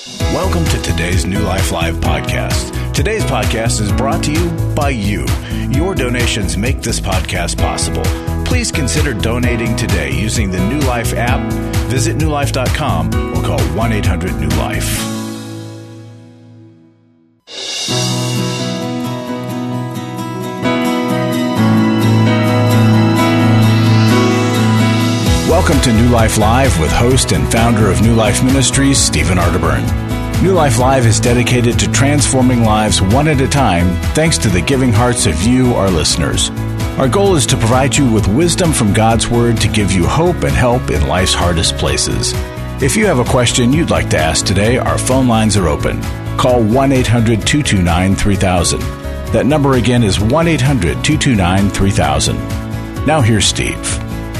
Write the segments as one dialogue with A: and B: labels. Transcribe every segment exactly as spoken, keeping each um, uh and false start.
A: Welcome to today's New Life Live podcast. Today's podcast is brought to you by you. Your donations make this podcast possible. Please consider donating today using the New Life app. Visit new life dot com or call one eight hundred new life. Welcome to New Life Live with host and founder of New Life Ministries, Stephen Arterburn. New Life Live is dedicated to transforming lives one at a time thanks to the giving hearts of you, our listeners. Our goal is to provide you with wisdom from God's Word to give you hope and help in life's hardest places. If you have a question you'd like to ask today, our phone lines are open. Call one eight hundred two two nine three thousand. That number again is one eight hundred two two nine three thousand. Now here's Steve.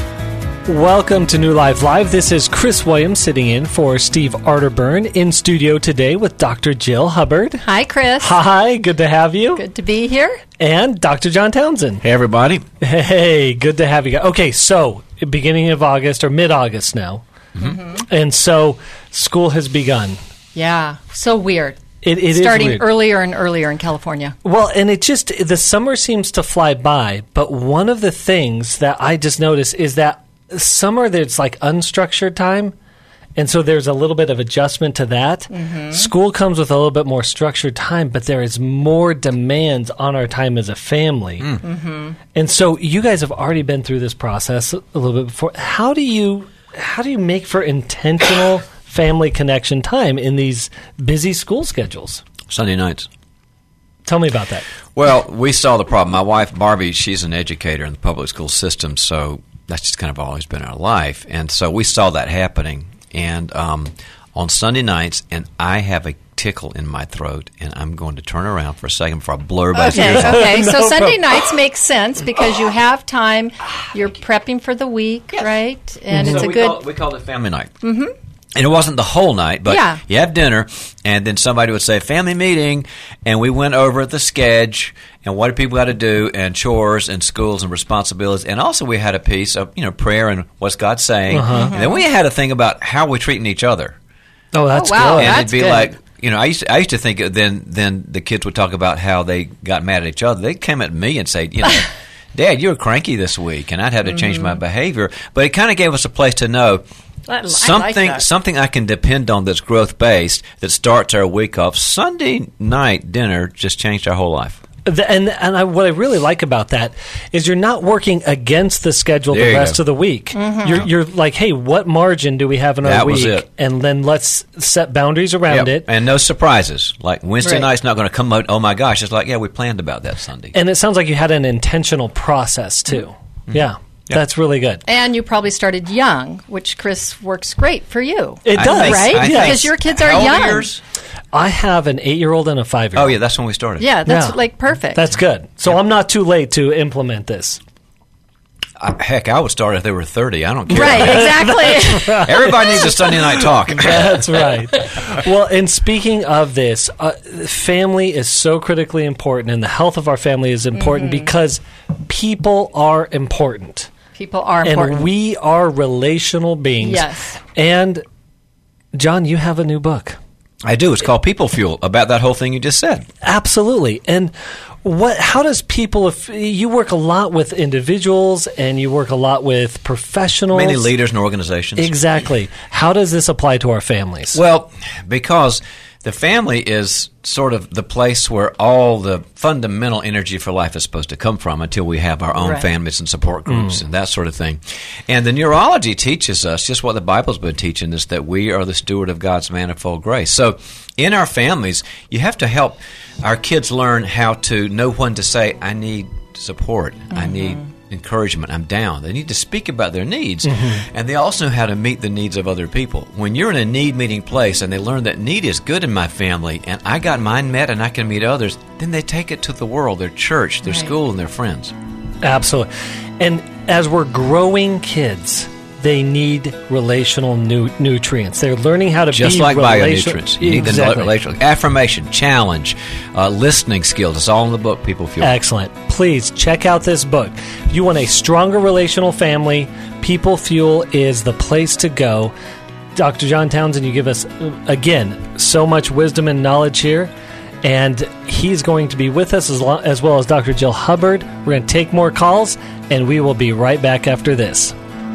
B: Welcome to New Life Live. This is Chris Williams sitting in for Steve Arterburn in studio today with Doctor Jill Hubbard.
C: Hi, Chris.
B: Hi, good to have you.
C: Good to be here.
B: And Doctor John Townsend.
D: Hey, everybody.
B: Hey, good to have you guys. Okay, so beginning of August or mid-August now. Mm-hmm. And so school has begun.
C: Yeah, so weird.
B: It, it
C: Starting
B: is weird.
C: earlier and earlier in California.
B: Well, and it just, the summer seems to fly by, but one of the things that I just noticed is that summer, there's like unstructured time, and so there's a little bit of adjustment to that. Mm-hmm. School comes with a little bit more structured time, but there is more demands on our time as a family. Mm. Mm-hmm. And so you guys have already been through this process a little bit before. How do you how do you make for intentional family connection time in these busy school schedules?
D: Sunday nights.
B: Tell me about that.
D: Well, we saw the problem. My wife, Barbie, she's an educator in the public school system, so that's just kind of always been our life. And so we saw that happening. And um, on Sunday nights, and I have a tickle in my throat, and I'm going to turn around for a second before I blur my
C: Okay,
D: ears out.
C: okay. So
B: No
C: Sunday
B: problem.
C: nights make sense because you have time. You're prepping for the week, right? And
D: So
C: it's a
D: we
C: good...
D: Call, we called it family night. Mm-hmm. And it wasn't the whole night, but
C: Yeah.
D: you have dinner, and then somebody would say, family meeting, and we went over the sketch, and what do people got to do, and chores, and schools, and responsibilities, and also we had a piece of, you know, prayer and what's God saying,
B: Uh-huh.
D: and then we had a thing about how we're treating each other.
B: Oh, that's
C: Oh, wow.
B: good.
D: And
C: that's
D: it'd be
C: good.
D: like, you know, I used to, I used to think then then the kids would talk about how they got mad at each other. They came at me and say, you know, Dad, you were cranky this week, and I'd have to change
C: Mm-hmm.
D: my behavior. But it kind of gave us a place to know
C: I- I like
D: something
C: that.
D: something I can depend on that's growth based that starts our week off. Sunday night dinner just changed our whole life.
B: The, and and I, what I really like about that is you're not working against the schedule
D: There
B: the
D: you
B: rest
D: go.
B: of the week.
C: Mm-hmm.
B: You're, you're like, hey, what margin do we have in our
D: That
B: week?
D: was it.
B: And then let's set boundaries around
D: Yep.
B: it.
D: And no surprises. Like Wednesday
C: Right.
D: night's not going to come out, oh my gosh. It's like, yeah, we planned about that Sunday.
B: And it sounds like you had an intentional process, too.
D: Mm-hmm.
B: Yeah,
D: Yeah.
B: that's really good.
C: And you probably started young, which, Chris, works great for you.
B: It
D: I
B: does.
D: think-
C: Right?
D: I
B: Yeah.
D: think-
C: Because your kids are
D: How old
C: young.
D: yours?
B: I have an eight-year-old and a
D: Oh,
B: five-year-old.
D: yeah, that's when we started.
C: Yeah, that's
B: Yeah.
C: like perfect.
B: That's good. So I'm not too late to implement this.
D: I, heck, I would start if they were thirty. I don't care.
C: Right, exactly.
D: Everybody needs a Sunday night talk.
B: That's right. Well, and speaking of this, uh, family is so critically important, and the health of our family is important
C: Mm-hmm.
B: because people are important.
C: People are important.
B: And we are relational beings.
C: Yes.
B: And, John, you have a new book.
D: I do. It's called People Fuel, about that whole thing you just said.
B: Absolutely. And what? How does people, if you work a lot with individuals and you work a lot with professionals.
D: Many leaders and organizations.
B: Exactly. How does this apply to our families?
D: Well, because the family is sort of the place where all the fundamental energy for life is supposed to come from until we have our own
C: Right.
D: families and support groups and that sort of thing. And the neurology teaches us just what the Bible's been teaching us, that we are the steward of God's manifold grace. So in our families, you have to help our kids learn how to know when to say, I need support, I need encouragement, I'm down. They need to speak about their needs, and they also know how to meet the needs of other people. When you're in a need-meeting place and they learn that need is good in my family and I got mine met and I can meet others, then they take it to the world, their church, their
C: Right.
D: school, and their friends.
B: Absolutely. And as we're growing kids, they need relational nu- nutrients. They're learning how to
D: Just
B: be
D: like
B: relation-
D: bionutrients. You need
B: Exactly.
D: the relational affirmation, challenge, uh, listening skills. It's all in the book, People Fuel.
B: Excellent. Please check out this book. If you want a stronger relational family, People Fuel is the place to go. Doctor John Townsend, you give us, uh, again, so much wisdom and knowledge here. And he's going to be with us as, lo- as well as Doctor Jill Hubbard. We're going to take more calls, and we will be right back after this.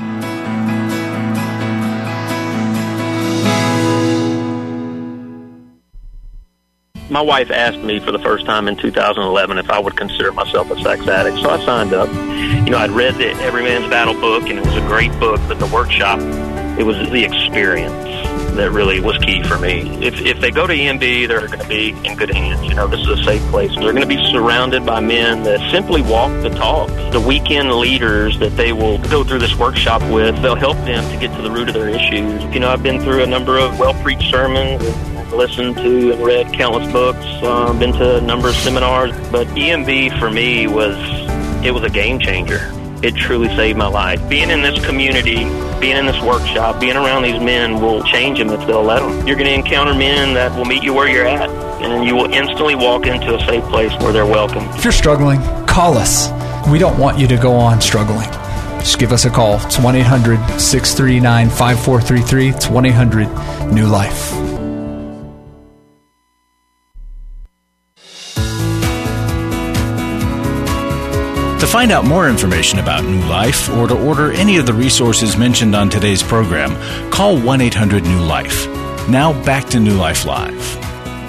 E: My wife asked me for the first time in two thousand eleven if I would consider myself a sex addict, so I signed up. You know, I'd read the Every Man's Battle book, and it was a great book, but the workshop, it was the experience that really was key for me. If if they go to E M B, they're going to be in good hands. You know, this is a safe place. They're going to be surrounded by men that simply walk the talk. The weekend leaders that they will go through this workshop with, they'll help them to get to the root of their issues. You know, I've been through a number of well-preached sermons, listened to and read countless books, um, been to a number of seminars, but E M B for me was, it was a game changer. It truly saved my life. Being in this community, being in this workshop, being around these men will change them if they'll let them. You're going to encounter men that will meet you where you're at, and you will instantly walk into a safe place where they're welcome.
F: If you're struggling, call us. We don't want you to go on struggling. Just give us a call. It's one eight hundred, six three nine, five four three three. It's one eight hundred, new life.
A: To find out more information about New Life or to order any of the resources mentioned on today's program, call one eight hundred new life. Now back to New Life Live.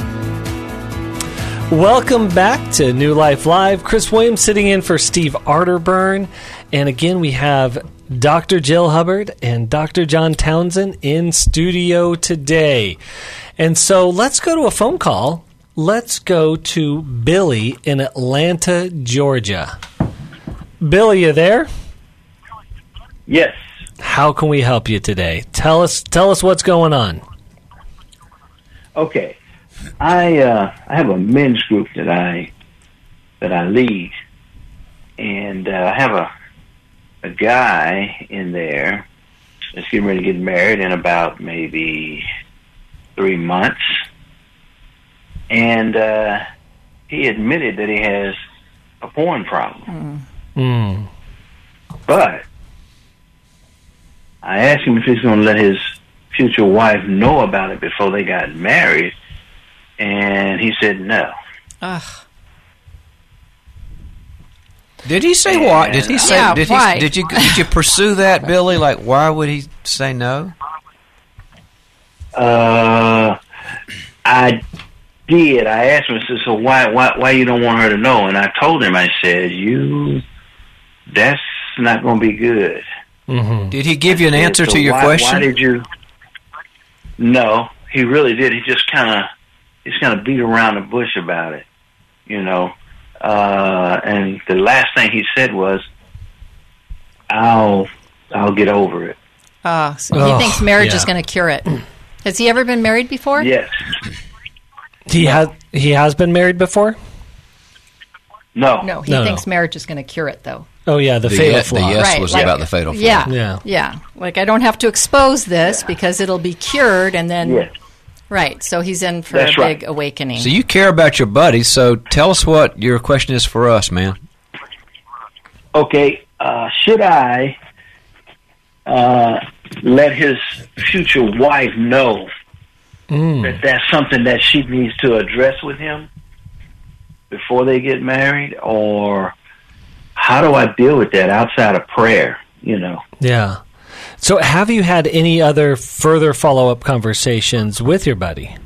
B: Welcome back to New Life Live. Chris Williams sitting in for Steve Arterburn. And again, we have Doctor Jill Hubbard and Doctor John Townsend in studio today. And so let's go to a phone call. Let's go to Billy in Atlanta, Georgia. Billy, you there?
G: Yes.
B: How can we help you today? Tell us tell us what's going on.
G: Okay. I uh, I have a men's group that I that I lead, and uh, I have a a guy in there that's getting ready to get married in about maybe three months, and uh, he admitted that he has a porn problem.
B: Mm. Mm.
G: But I asked him if he's going to let his future wife know about it before they got married, and he said no.
C: Ugh.
D: Did he say what? Did he say?
C: Yeah,
D: did
C: why?
D: he? Did you? Did you pursue that, Billy? Like, why would he say no?
G: Uh, I did. I asked him. I said, "So why, why, why you don't want her to know?" And I told him. I said, "You, that's not going to be good."
B: Mm-hmm.
D: Did he give you an
G: I said,
D: answer
G: so
D: to your
G: why,
D: question?
G: Why did you? No, he really did. He just kind of, he just kind of beat around the bush about it, you know. Uh, and the last thing he said was, "I'll, I'll get over it."
C: Uh, so
B: Oh,
C: he thinks marriage
B: yeah.
C: is going to cure it. Has he ever been married before?
G: Yes.
B: He has he has been married before?
G: No.
C: No, he
B: No,
C: thinks
B: no.
C: marriage is going to cure it, though.
B: Oh, yeah, the,
D: The
B: fatal
D: ye- the
B: flaw.
D: yes
C: Right,
D: was
C: like-
D: about the fatal flaw.
C: Yeah,
B: Yeah.
C: yeah. Like, I don't have to expose this because it'll be cured, and then...
G: Yes.
C: Right, so he's in for
G: That's
C: a
G: right.
C: big awakening.
D: So you care about your buddy. So tell us what your question is for us, man.
G: Okay. Uh, should I uh, let his future wife know
B: Mm.
G: that that's something that she needs to address with him before they get married, or how do I deal with that outside of prayer? You know.
B: Yeah. So have you had any other further follow-up conversations with your buddy?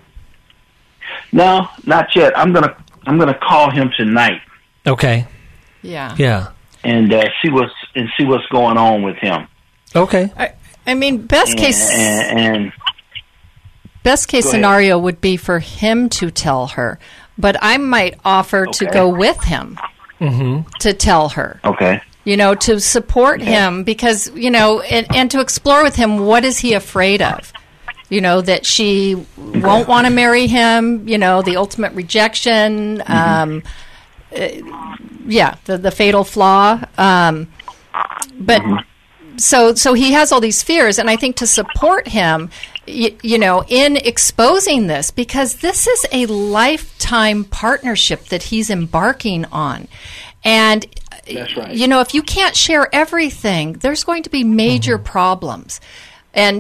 G: No, not yet. I'm gonna I'm gonna call him tonight
B: Okay.
C: yeah.
B: Yeah.
G: and uh, see what's and see what's going on with him.
B: Okay.
C: I, I mean, best
G: And,
C: case
G: and, and
C: best case
G: Go ahead.
C: scenario would be for him to tell her, but I might offer to
G: Okay.
C: go with him
B: Mm-hmm.
C: to tell her.
G: okay.
C: You know, to support him because, you know, and, and to explore with him what is he afraid of. You know, that she won't want to marry him, you know, the ultimate rejection, um, uh, yeah, the, the fatal flaw. Um, but so so he has all these fears, and I think to support him, y- you know, in exposing this, because this is a lifetime partnership that he's embarking on. And
G: That's right.
C: you know, if you can't share everything, there's going to be major problems. And if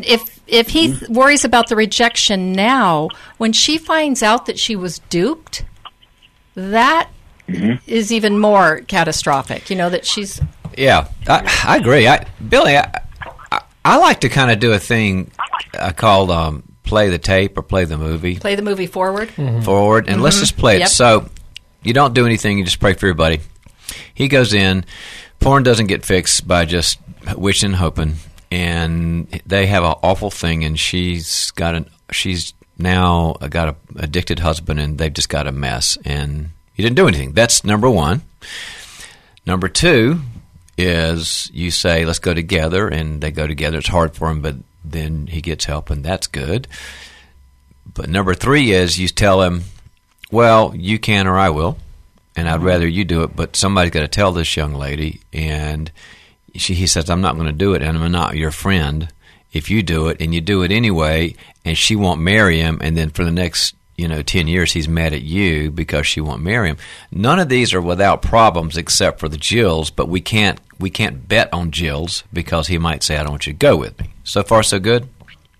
C: if he th- worries about the rejection now, when she finds out that she was duped, that mm-hmm. is even more catastrophic. You know, that she's...
D: Yeah, I, I agree. I, Billy, I, I, I like to kind of do a thing I call um, play the tape or play the movie.
C: Play the movie forward.
D: Mm-hmm. Forward, and mm-hmm. let's just play it.
C: Yep.
D: So you don't do anything, you just pray for everybody. He goes in, porn doesn't get fixed by just wishing and hoping, and they have an awful thing, and she's got an she's now got a addicted husband, and they've just got a mess, and you didn't do anything. That's number one. Number two is you say, let's go together, and they go together. It's hard for him, but then he gets help, and that's good. But number three is you tell him, well, you can or I will, and I'd rather you do it, but somebody's got to tell this young lady, and she, he says, I'm not going to do it, and I'm not your friend if you do it, and you do it anyway, and she won't marry him, and then for the next you know, ten years he's mad at you because she won't marry him. None of these are without problems except for the Jills, but we can't we can't bet on Jills because he might say, I don't want you to go with me. So far, so good?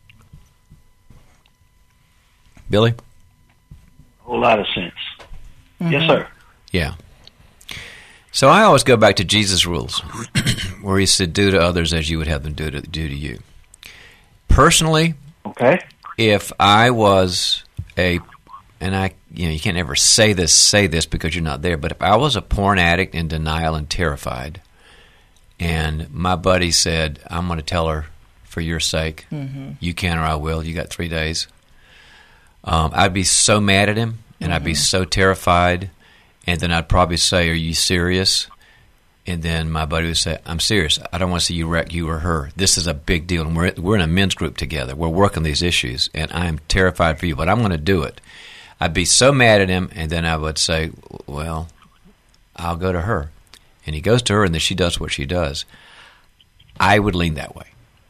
D: Billy?
G: A whole lot of sense. Mm-hmm. Yes, sir.
D: Yeah. So I always go back to Jesus' rules, where he said, do to others as you would have them do to, do to you. Personally,
G: okay.
D: if I was... A, and I, you know, you can't ever say this, say this because you're not there. But if I was a porn addict in denial and terrified, and my buddy said, "I'm going to tell her for your sake, mm-hmm. you can or I will. You got three days." Um, I'd be so mad at him, and mm-hmm. I'd be so terrified, and then I'd probably say, "Are you serious?" And then my buddy would say, I'm serious. I don't want to see you wreck you or her. This is a big deal. And we're, we're in a men's group together. We're working these issues, and I am terrified for you, but I'm going to do it. I'd be so mad at him, and then I would say, well, I'll go to her. And he goes to her, and then she does what she does. I would lean that way.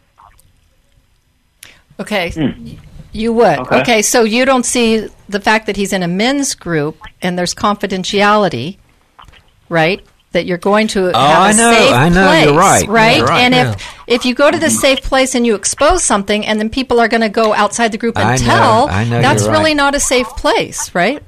C: Okay. Mm. You would. Okay. okay, so you don't see the fact that he's in a men's group, and there's confidentiality, right? That you're going to
D: oh,
C: have a
D: I know,
C: safe
D: I know,
C: place,
D: you're right,
C: right?
D: You're right.
C: And
D: yeah.
C: if if you go to the safe place and you expose something, and then people are going to go outside the group and
D: I
C: tell,
D: know, I know,
C: that's
D: you're
C: really
D: right.
C: not a safe place, right?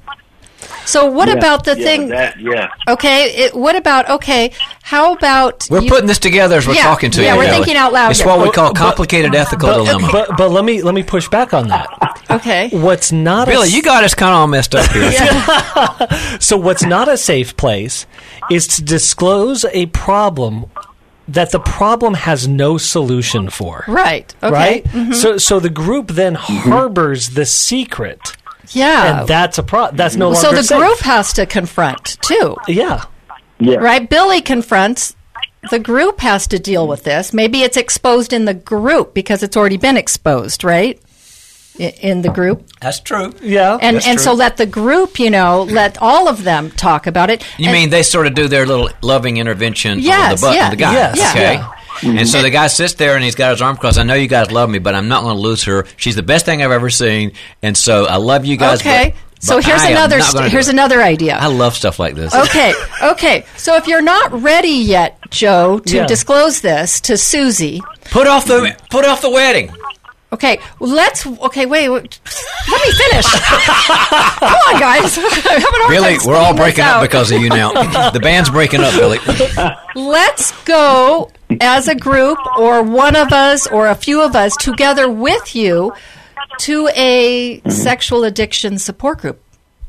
C: So what
G: yeah,
C: about the
G: yeah,
C: thing?
G: That, yeah.
C: Okay, it, what about okay? How about
D: we're
C: you,
D: putting this together as we're
C: yeah,
D: talking to
C: yeah,
D: you?
C: we're
D: Ellie.
C: thinking out loud.
D: It's
C: here.
D: what we call
B: but,
D: complicated
B: but,
D: ethical
B: but,
D: dilemma.
B: But, but let me let me push back on that.
C: Okay,
B: what's not
D: Billy?
B: A,
D: you got us kind of all messed up here.
B: So what's not a safe place is to disclose a problem that the problem has no solution for.
C: Right. Okay.
B: Right.
C: Mm-hmm.
B: So so the group then harbors the secret.
C: Yeah.
B: And that's a pro- that's no longer
C: So the
B: safe.
C: group has to confront too.
B: Yeah.
G: Yeah.
C: Right? Billy confronts. The group has to deal with this. Maybe it's exposed in the group because it's already been exposed, right? I- In the group.
D: That's true.
B: Yeah.
C: And
D: That's
C: and
D: true.
C: so let the group, you know, let all of them talk about it.
D: You
C: And-
D: mean they sort of do their little loving intervention on
C: Yes,
D: the butt
C: yeah.
D: of the guy?
B: Yes,
D: okay.
B: yeah.
D: And so the guy sits there and he's got his arm crossed. I know you guys love me, but I'm not going to lose her. She's the best thing I've ever seen, and so I love you guys.
C: Okay.
D: But,
C: So
D: but
C: here's
D: I am
C: another
D: not
C: st-
D: gonna do
C: here's
D: it.
C: another idea.
D: I love stuff like this.
C: Okay, okay. So if you're not ready yet, Joe, to
B: Yeah.
C: disclose this to Susie,
D: Put off the put off the wedding.
C: okay, let's. Okay, wait. wait let me finish. Come on, guys. I'm having a hard
D: Billy,
C: time
D: we're all
C: spitting this
D: breaking up
C: out.
D: because of you now. The band's breaking up, Billy.
C: Let's go as a group, or one of us, or a few of us, together with you, to a sexual addiction support group.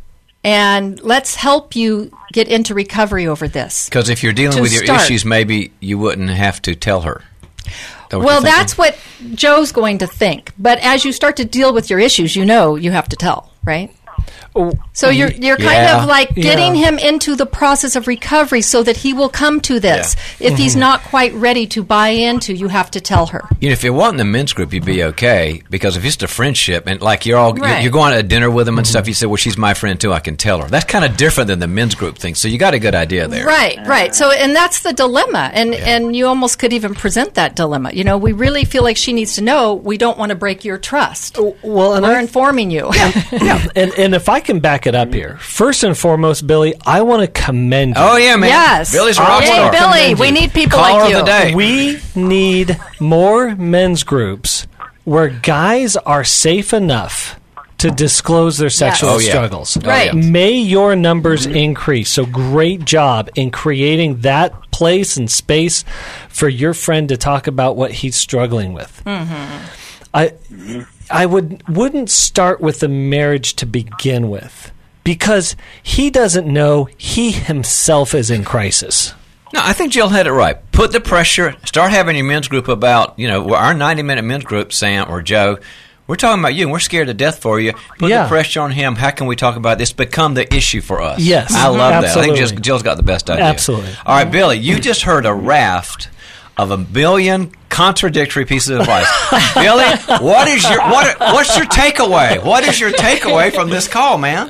C: And let's help you get into recovery over this.
D: Because if you're dealing
C: To
D: with your
C: start.
D: issues, maybe you wouldn't have to tell her. That what
C: Well,
D: you're thinking?
C: that's what Joe's going to think. But as you start to deal with your issues, you know you have to tell, right? So you're you're kind
D: Yeah.
C: of like getting
B: Yeah.
C: him into the process of recovery so that he will come to this. If he's
D: Mm-hmm.
C: not quite ready to buy into, you have to tell her.
D: You know, if it wasn't a men's group, you'd be okay. Because if it's just a friendship and like you're all you're,
C: Right.
D: you're going to dinner with them and stuff, you say, "Well, she's my friend too. I can tell her." That's kind of different than the men's group thing. So you got a good idea there,
C: Right, right. So, and that's the dilemma. And and you almost could even present that dilemma. You know, we really feel like she needs to know we don't want to break your trust.
B: Well, and
C: We're
B: I,
C: informing you.
B: yeah, and and if I can back it up here, first and foremost, Billy, I want to commend you.
D: Oh yeah, man.
C: Yes.
D: Billy's a
C: Yay,
D: rock star.
C: Billy. We need people
D: Caller
C: like you.
D: of the day.
B: We need more men's groups where guys are safe enough to disclose their sexual
C: Yes.
D: Oh, yeah.
B: struggles.
D: Oh,
C: Right.
D: yeah.
B: May your numbers increase. So great job in creating that place and space for your friend to talk about what he's struggling with. I I would wouldn't start with the marriage to begin with, because he doesn't know he himself is in crisis.
D: No, I think Jill had it right. Put the pressure. Start having your men's group about, you know, our ninety-minute men's group, Sam or Joe. We're talking about you, and we're scared to death for you. Put
B: Yeah.
D: the pressure on him. How can we talk about this? Become the issue for us.
B: Yes.
D: I love that. I
B: Absolutely.
D: think Jill's, Jill's got the best idea.
B: Absolutely.
D: All right, Billy, you just heard a raft of a billion contradictory pieces of advice. Billy, what is your what? What's your takeaway? What is your takeaway from this call, man?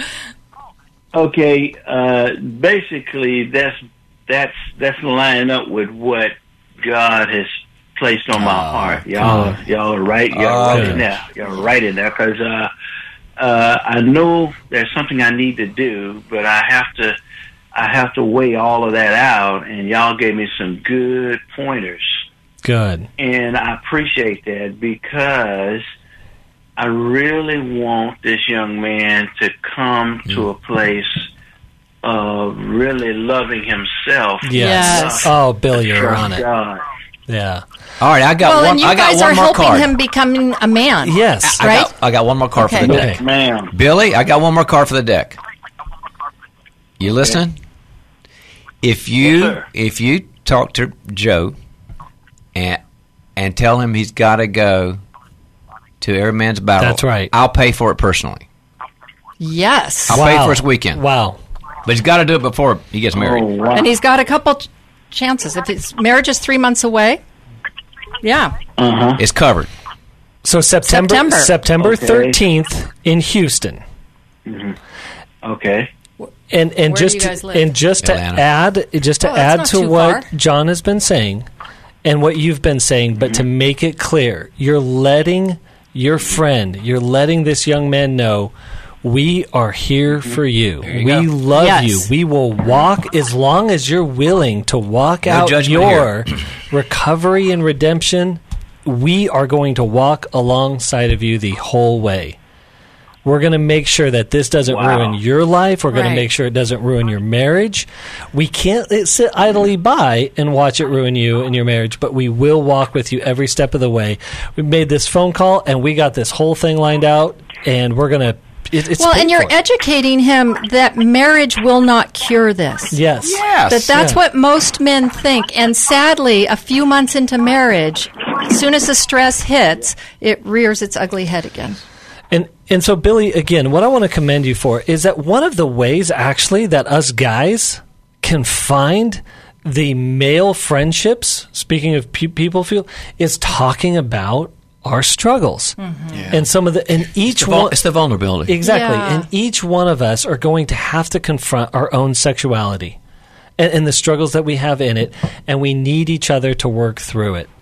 G: Okay, uh, basically that's that's that's lining up with what God has placed on my heart. Y'all, y'all are right. Y'all
D: Oh,
G: are right
B: good.
G: in there. Y'all are right in there because uh, uh, I know there's something I need to do, but I have to I have to weigh all of that out. And y'all gave me some good pointers,
B: Good.
G: and I appreciate that because I really want this young man to come to a place of really loving himself.
B: Yes.
C: Yes.
B: Oh, Bill, you're
G: Trust
B: on it.
G: God.
B: Yeah.
D: All right, I got
C: Well,
D: one.
C: and you
D: I got
C: guys
D: one
C: are
D: more
C: helping
D: card.
C: him becoming a man.
B: Yes.
D: I
C: right?
D: got, I got one more card
C: Okay.
D: for the
B: Okay.
D: deck.
G: Man.
D: Billy, I got one more card for the deck. You listening? If you
G: Yes, sir.
D: if you talk to Joe and and tell him he's got to go to Every Man's Battle,
B: That's right.
D: I'll pay for it personally.
C: Yes.
D: I'll pay for his weekend.
B: Wow.
D: But he's got to do it before he gets married.
G: Oh, wow.
C: And he's got a couple ch- chances. If his marriage is three months away, yeah.
G: Uh-huh.
D: It's covered.
B: So September
C: September.
B: September
G: Okay.
B: thirteenth in Houston.
G: Okay.
B: And and
C: Where do
B: just
C: you
B: to-
C: guys live?
B: and just to
D: Atlanta.
B: add just to
C: Oh, that's
B: add
C: not
B: to
C: too
B: what
C: far.
B: John has been saying and what you've been saying, but to make it clear, you're letting your friend, you're letting this young man know we are here for you.
D: you
B: We
D: go.
B: love
C: Yes.
B: you. We will walk as long as you're willing to walk
D: No
B: out
D: judgment
B: your recovery and redemption. We are going to walk alongside of you the whole way. We're going to make sure that this doesn't
G: Wow.
B: ruin your life. We're going
C: Right.
B: to make sure it doesn't ruin your marriage. We can't sit idly by and watch it ruin you and your marriage, but we will walk with you every step of the way. We made this phone call, and we got this whole thing lined out, and we're going to it, it's
C: Well, and you're
B: painful.
C: educating him that marriage will not cure this.
B: Yes.
D: Yes.
C: That that's
B: Yeah.
C: what most men think. And sadly, a few months into marriage, as soon as the stress hits, it rears its ugly head again.
B: And and so, Billy, again, what I want to commend you for is that one of the ways, actually, that us guys can find the male friendships, speaking of pe- people feel, is talking about our struggles. And some of the, and each
D: It's the, vul-
B: one,
D: it's the vulnerability.
B: exactly,
C: Yeah.
B: and each one of us are going to have to confront our own sexuality and, and the struggles that we have in it, and we need each other to work through it.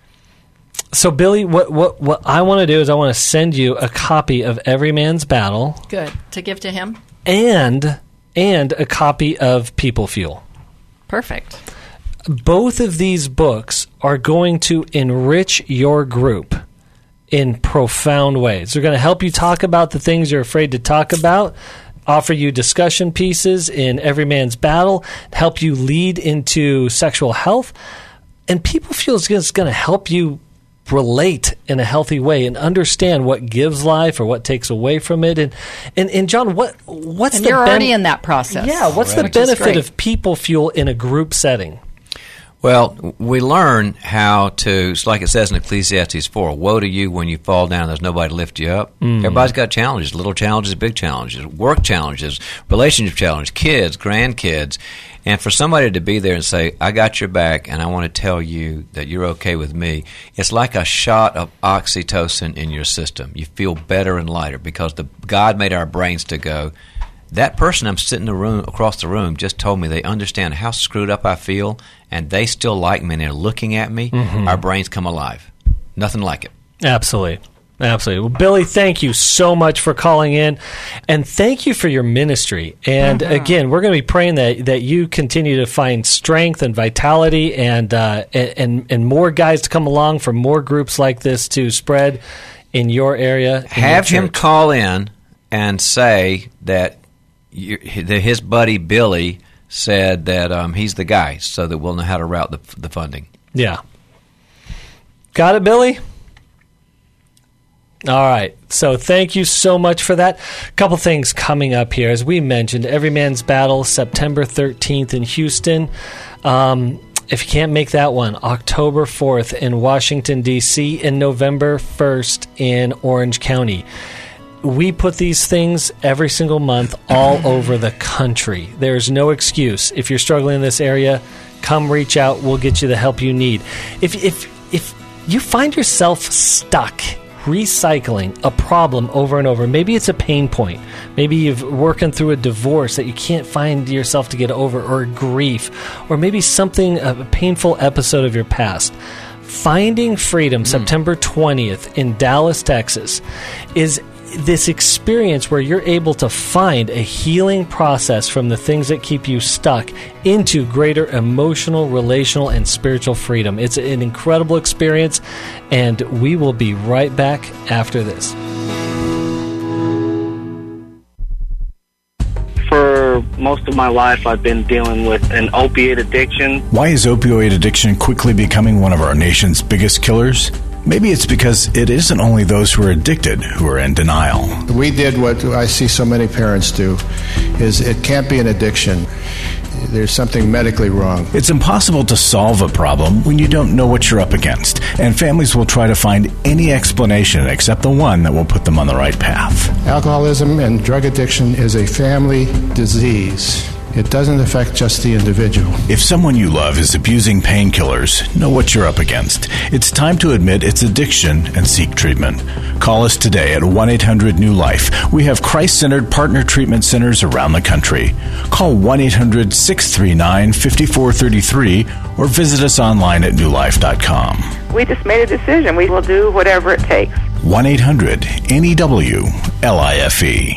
B: So, Billy, what, what, what I want to do is I want to send you a copy of Every Man's Battle
C: Good. To give to him?
B: and and a copy of People Fuel.
C: Perfect.
B: Both of these books are going to enrich your group in profound ways. They're going to help you talk about the things you're afraid to talk about, offer you discussion pieces in Every Man's Battle, help you lead into sexual health. And People Fuel is just going to help you relate in a healthy way and understand what gives life or what takes away from it. And and, and John, what what's
C: And
B: the
C: you're
B: ben-
C: already in that process.
B: Yeah, what's the
C: Which is
B: benefit
C: great.
B: of People Fuel in a group setting?
D: Well, we learn how to, it's like it says in Ecclesiastes four, woe to you when you fall down and there's nobody to lift you up. Everybody's got challenges, little challenges, big challenges, work challenges, relationship challenges, kids, grandkids. And for somebody to be there and say, I got your back and I want to tell you that you're okay with me, it's like a shot of oxytocin in your system. You feel better and lighter because the God made our brains to go, that person I'm sitting in the room across the room just told me they understand how screwed up I feel, and they still like me and they're looking at me. Our brains come alive. Nothing like it.
B: Absolutely. Absolutely. Well, Billy, thank you so much for calling in, and thank you for your ministry. And mm-hmm. again, we're going to be praying that, that you continue to find strength and vitality, and, uh, and and more guys to come along for more groups like this to spread in your area. In
D: Have
B: your
D: him call in and say that, you, that his buddy Billy said that um, he's the guy, so that we'll know how to route the, the funding.
B: Yeah. Got it, Billy? All right. So thank you so much for that. A couple things coming up here. As we mentioned, Every Man's Battle, September thirteenth in Houston. Um, if you can't make that one, October fourth in Washington, D C, and November first in Orange County. We put these things every single month all over the country. There's no excuse. If you're struggling in this area, come reach out. We'll get you the help you need. If if if you find yourself stuck recycling a problem over and over, maybe it's a pain point, maybe you've working through a divorce that you can't find yourself to get over, or grief, or maybe something, a painful episode of your past. Finding Freedom, mm. September twentieth in Dallas, Texas, is this experience where you're able to find a healing process from the things that keep you stuck into greater emotional, relational, and spiritual freedom. It's an incredible experience, and we will be right back after this.
H: For most of my life, I've been dealing with an opiate addiction.
A: Why is opioid addiction quickly becoming one of our nation's biggest killers? Maybe it's because it isn't only those who are addicted who are in denial.
I: We did what I see so many parents do, is it can't be an addiction. There's something medically wrong.
A: It's impossible to solve a problem when you don't know what you're up against, and families will try to find any explanation except the one that will put them on the right path.
I: Alcoholism and drug addiction is a family disease. It doesn't affect just the individual.
A: If someone you love is abusing painkillers, know what you're up against. It's time to admit it's addiction and seek treatment. Call us today at one eight hundred new life. We have Christ-centered partner treatment centers around the country. Call one eight hundred six three nine five four three three or visit us online at new life dot com.
J: We just made a decision. We will do whatever it takes.
A: one eight hundred N E W L I F E.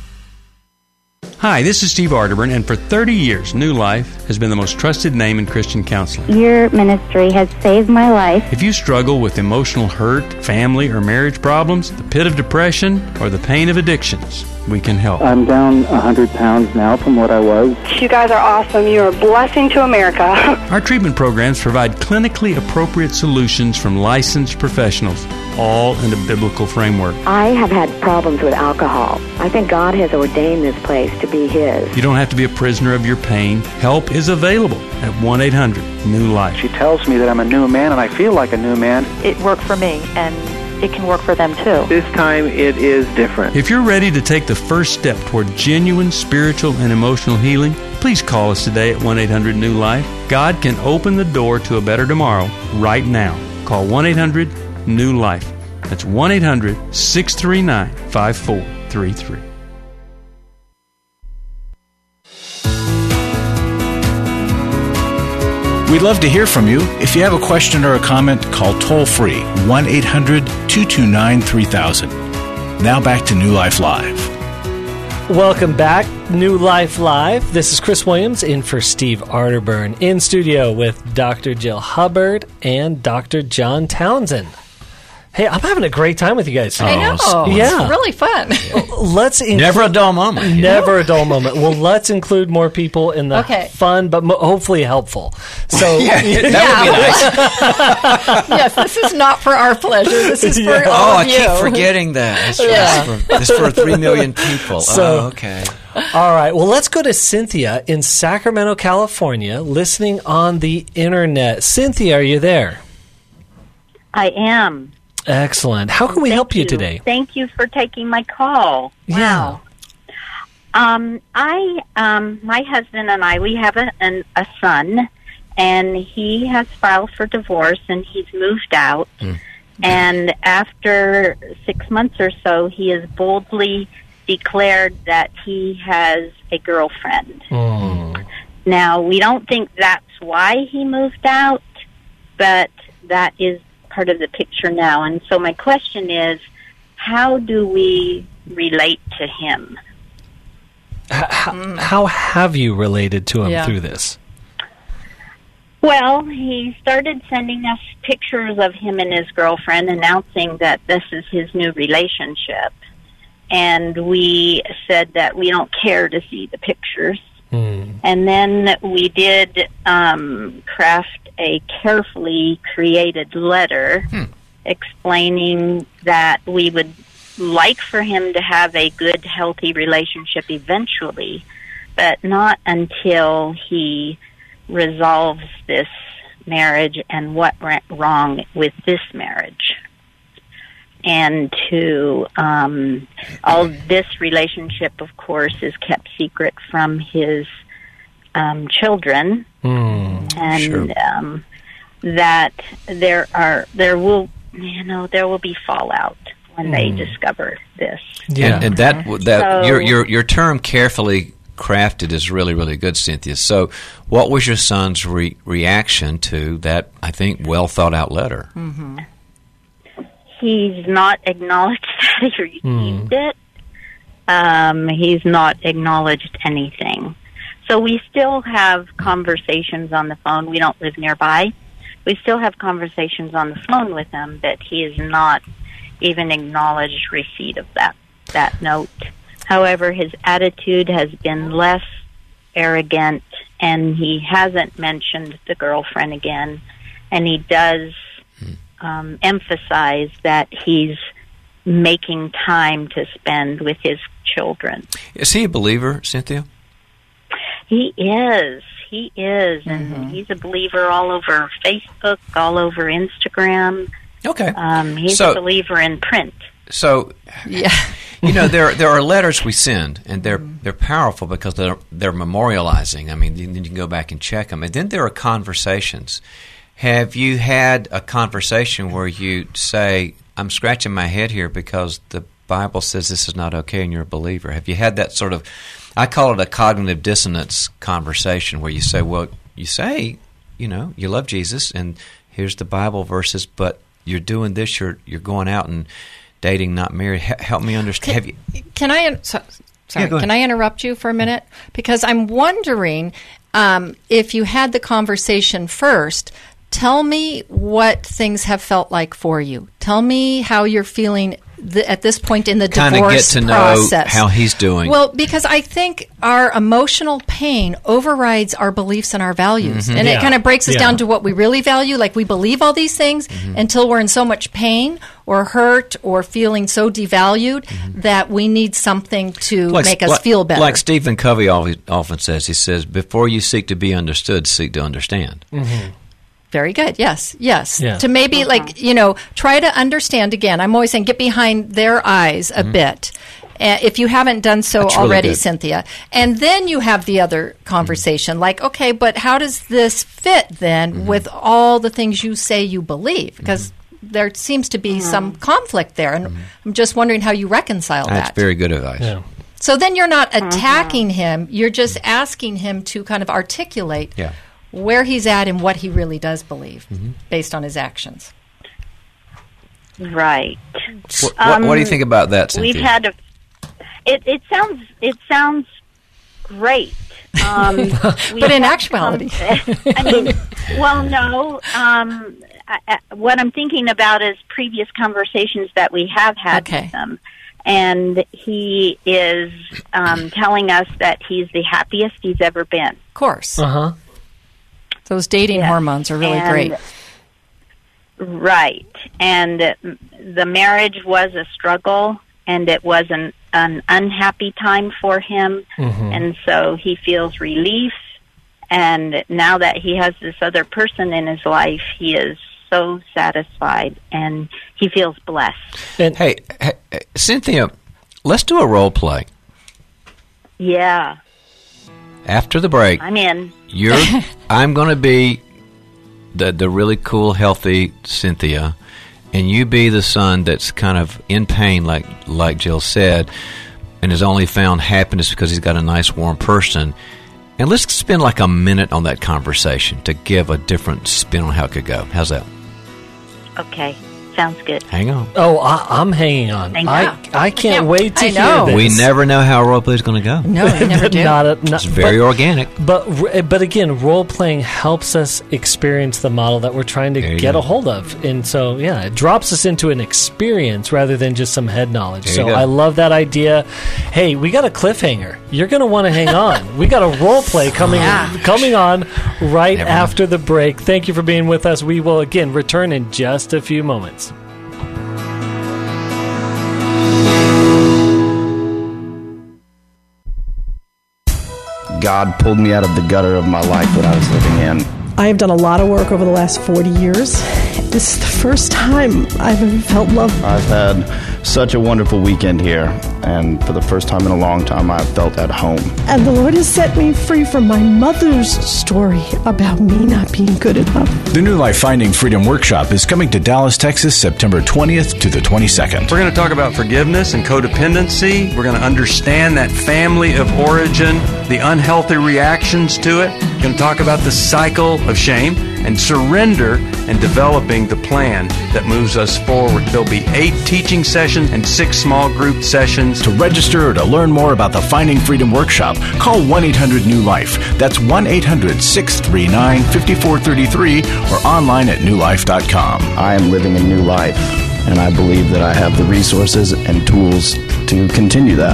K: Hi, this is Steve Arterburn, and for thirty years, New Life has been the most trusted name in Christian counseling.
L: Your ministry has saved my life.
K: If you struggle with emotional hurt, family or marriage problems, the pit of depression, or the pain of addictions, we can help.
M: I'm down one hundred pounds now from what I was.
N: You guys are awesome. You're a blessing to America.
K: Our treatment programs provide clinically appropriate solutions from licensed professionals, all in a biblical framework.
L: I have had problems with alcohol. I think God has ordained this place to be His.
K: You don't have to be a prisoner of your pain. Help is available at one eight hundred new life.
M: She tells me that I'm a new man, and I feel like a new man.
O: It worked for me, and it can work for them too.
H: This time it is different.
K: If you're ready to take the first step toward genuine spiritual and emotional healing, please call us today at one eight hundred new life. God can open the door to a better tomorrow right now. Call one eight hundred new life. That's one eight hundred six three nine five four three three.
A: We'd love to hear from you. If you have a question or a comment, call toll-free one eight hundred two two nine three thousand. Now back to New Life Live.
B: Welcome back, New Life Live. This is Chris Williams in for Steve Arterburn, in studio with Doctor Jill Hubbard and Doctor John Townsend. Hey, I'm having a great time with you guys.
C: I know.
B: Oh, yeah.
C: It's really fun.
B: Let's include,
D: Never a dull moment.
B: Never a dull moment. Well, let's include more people in the
C: okay.
B: fun, but mo- hopefully helpful. So
D: yeah, that
C: yeah. would be nice. Yes, this is not for our pleasure. This is for
B: Yeah.
C: all
D: Oh,
C: of
D: I
C: you.
D: keep forgetting that. It's,
B: Yeah.
D: for, it's for three million people.
B: So-
D: oh, okay.
B: All right. Well, let's go to Cynthia in Sacramento, California, listening on the internet. Cynthia, are you there?
P: I am.
B: Excellent. How can we
P: Thank
B: help you,
P: you
B: today?
P: Thank you for taking my call. Wow. Um, I, um, my husband and I, we have a, an, a son, and he has filed for divorce, and he's moved out. Mm. And after six months or so, he has boldly declared that he has a girlfriend. Mm. Now, we don't think that's why he moved out, but that is part of the picture now. And so my question is, how do we relate to him?
B: How, how have you related to him
C: Yeah.
B: through this?
P: Well, he started sending us pictures of him and his girlfriend, announcing that this is his new relationship. And we said that we don't care to see the pictures.
B: Hmm.
P: And then we did um, craft a carefully created letter explaining that we would like for him to have a good, healthy relationship eventually, but not until he resolves this marriage and what went wrong with this marriage. And to um, all this relationship, of course, is kept secret from his um, children,
B: Mm,
P: and
B: sure.
P: um, that there are there will you know there will be fallout when
D: Mm.
P: they discover this.
B: Yeah.
D: And, and that that
P: So-
D: your your your term carefully crafted is really really good, Cynthia. So, what was your son's re- reaction to that? I think well thought out letter.
C: Mm-hmm.
P: He's not acknowledged that he received it. Um, he's not acknowledged anything. So we still have conversations on the phone. We don't live nearby. We still have conversations on the phone with him, but he has not even acknowledged receipt of that, that note. However, his attitude has been less arrogant, and he hasn't mentioned the girlfriend again. And he does um, emphasize that he's making time to spend with his children.
D: Is he a believer, Cynthia?
P: He is. He is. And he's a believer all over Facebook, all over Instagram.
D: Okay.
P: Um, he's
D: So-
P: a believer in print.
D: So,
C: Yeah.
D: you know, there there are letters we send, and they're they're powerful because they're they're memorializing. I mean, then you can go back and check them. And then there are conversations. Have you had a conversation where you say, "I'm scratching my head here because the Bible says this is not okay, and you're a believer"? Have you had that sort of? I call it a cognitive dissonance conversation where you say, "Well, you say, you know, you love Jesus, and here's the Bible verses, but you're doing this. You're you're going out and dating, not married." H- help me understand. Have you?
C: Can I? in- So, sorry,
D: Yeah, go ahead.
C: can I interrupt you for a minute? Because I'm wondering um, if you had the conversation first. Tell me what things have felt like for you. Tell me how you're feeling th- at this point in the
D: Kind of
C: divorce
D: get to know
C: process.
D: how he's doing.
C: Well, because I think our emotional pain overrides our beliefs and our values.
D: Mhm.
C: And
D: Yeah.
C: it kind of breaks us
D: Yeah.
C: down to what we really value. Like we believe all these things
D: Mm-hmm.
C: until we're in so much pain or hurt or feeling so devalued that we need something to make us
D: like-
C: feel better.
D: Like Stephen Covey always, often says, he says, "Before you seek to be understood, seek to understand."
C: Very good. Yes. Yes.
D: Yeah.
C: To maybe like, you know, try to understand again. I'm always saying get behind their eyes a bit. Uh, if you haven't done so
D: That's really
C: already,
D: good.
C: Cynthia. And then you have the other conversation like, okay, but how does this fit then with all the things you say you believe? Because there seems to be some conflict there. And I'm just wondering how you reconcile
D: That's
C: that.
D: very good advice.
C: So then you're not attacking him. You're just asking him to kind of articulate
D: Yeah.
C: where he's at and what he really does believe
D: Mm-hmm.
C: based on his actions.
P: Right.
D: What, what, what do you think about that, Cynthia?
P: Um, We've had a. It, it sounds. It sounds great. Um, we've
C: But in
P: had
C: actuality.
P: some- I mean, well, no. Um, I, I, what I'm thinking about is previous conversations that we have had
C: Okay.
P: with him, and he is um, telling us that he's the happiest he's ever been.
C: Of course.
B: Uh huh.
C: Those dating hormones are really
P: And-
C: great.
P: Right. And uh, the marriage was a struggle, and it was an, an unhappy time for him.
B: Mhm.
P: And so he feels relief. And now that he has this other person in his life, he is so satisfied and he feels blessed.
D: hey, hey, hey, Cynthia, let's do a role play.
P: Yeah,
D: After the break,
P: I'm in.
D: you're I'm going to be the the really cool, healthy Cynthia, and you be the son that's kind of in pain, like like Jill said, and has only found happiness because he's got a nice, warm person. And let's spend like a minute on that conversation to give a different spin on how it could go. How's that?
P: Okay. Sounds good.
D: Hang on.
B: Oh, I, I'm hanging on.
P: Thank
B: I,
P: you.
B: I can't wait to
C: I
B: hear
C: know.
B: this.
D: We never know how role play is going to go.
C: No, you never do.
B: Not a, not,
D: It's very
B: but,
D: organic.
B: But but again, role playing helps us experience the model that we're trying to
D: There you
B: get
D: go.
B: a hold of, and so yeah, it drops us into an experience rather than just some head knowledge.
D: There
B: So
D: you go.
B: I love that idea. Hey, we got a cliffhanger. You're going to want to hang on. We got a role play coming
C: Yeah.
B: coming on right
D: Never know.
B: after the break. Thank you for being with us. We will again return in just a few moments.
Q: God pulled me out of the gutter of my life that I was living in.
R: I have done a lot of work over the last forty years. This is the first time I've ever felt love.
Q: I've had such a wonderful weekend here, and for the first time in a long time, I've felt at home.
R: And the Lord has set me free from my mother's story about me not being good enough.
A: The New Life Finding Freedom Workshop is coming to Dallas, Texas, September twentieth to the twenty-second.
K: We're going to talk about forgiveness and codependency. We're going to understand that family of origin, the unhealthy reactions to it. We're going to talk about the cycle of shame and surrender and developing the plan that moves us forward. There'll be eight teaching sessions and six small group sessions.
A: To register or to learn more about the Finding Freedom Workshop, call one eight hundred new life. That's one eight hundred six three nine five four three three or online at new life dot com.
Q: I am living a new life, and I believe that I have the resources and tools to continue that.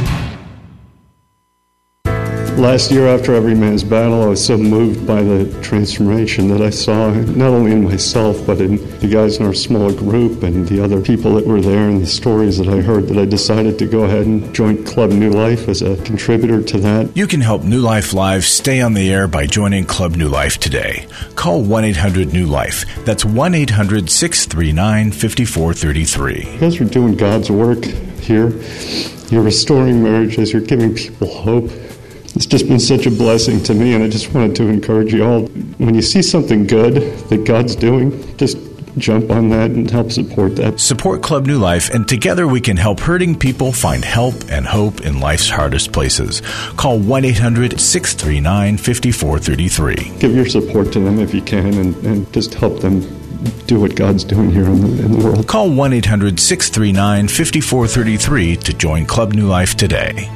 S: Last year, after Every Man's Battle, I was so moved by the transformation that I saw, not only in myself, but in the guys in our small group and the other people that were there and the stories that I heard, that I decided to go ahead and join Club New Life as a contributor to that.
A: You can help New Life Live stay on the air by joining Club New Life today. Call one eight hundred new life. That's one eight hundred six three nine five four three three.
S: You guys are doing God's work here. You're restoring marriages. You're giving people hope. It's just been such a blessing to me, and I just wanted to encourage you all. When you see something good that God's doing, just jump on that and help support that.
A: Support Club New Life, and together we can help hurting people find help and hope in life's hardest places. Call one eight hundred six three nine five four three three.
S: Give your support to them if you can, and, and just help them do what God's doing here in the, in the world.
A: Call one eight hundred six three nine five four three three to join Club New Life today.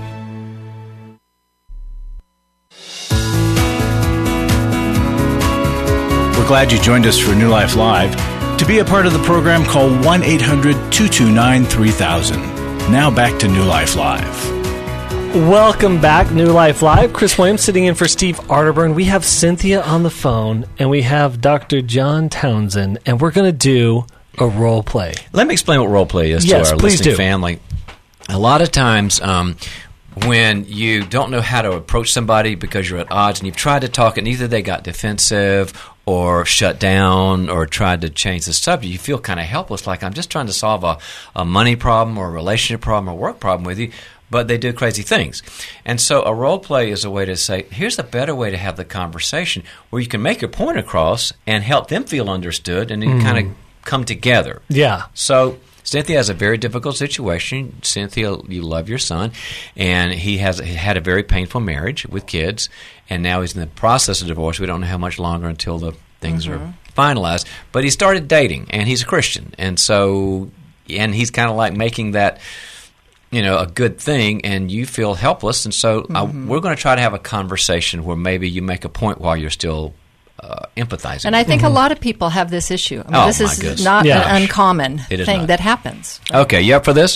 A: We're glad you joined us for New Life Live. To be a part of the program, call one eight hundred two two nine three thousand. Now back to New Life Live.
B: Welcome back, New Life Live. Chris Williams sitting in for Steve Arterburn. We have Cynthia on the phone, and we have Doctor John Townsend, and we're going to do a role play.
D: Let me explain what role play is
B: Yes,
D: to our
B: please
D: listening
B: do.
D: family. A lot of times, um, when you don't know how to approach somebody because you're at odds and you've tried to talk and either they got defensive or shut down or tried to change the subject, you feel kind of helpless, like I'm just trying to solve a, a money problem or a relationship problem or work problem with you, but they do crazy things. And so a role play is a way to say, here's a better way to have the conversation where you can make your point across and help them feel understood and then
B: Mhm.
D: kind of come together.
B: Yeah.
D: So Cynthia has a very difficult situation. Cynthia, you love your son, and he has he had a very painful marriage with kids, and now he's in the process of divorce. We don't know how much longer until the things
B: Mhm.
D: are finalized. But he started dating, and he's a Christian, and so and he's kind of like making that, you know, a good thing, and you feel helpless, and so I,
C: Mhm.
D: we're going to try to have a conversation where maybe you make a point while you're still uh, empathizing.
C: And I think a lot of people have this issue. I mean,
D: Oh,
C: this
D: my
C: is
D: goodness.
C: not
D: Yeah.
C: an uncommon
D: It is
C: thing
D: not.
C: that happens.
D: Okay, you up for this?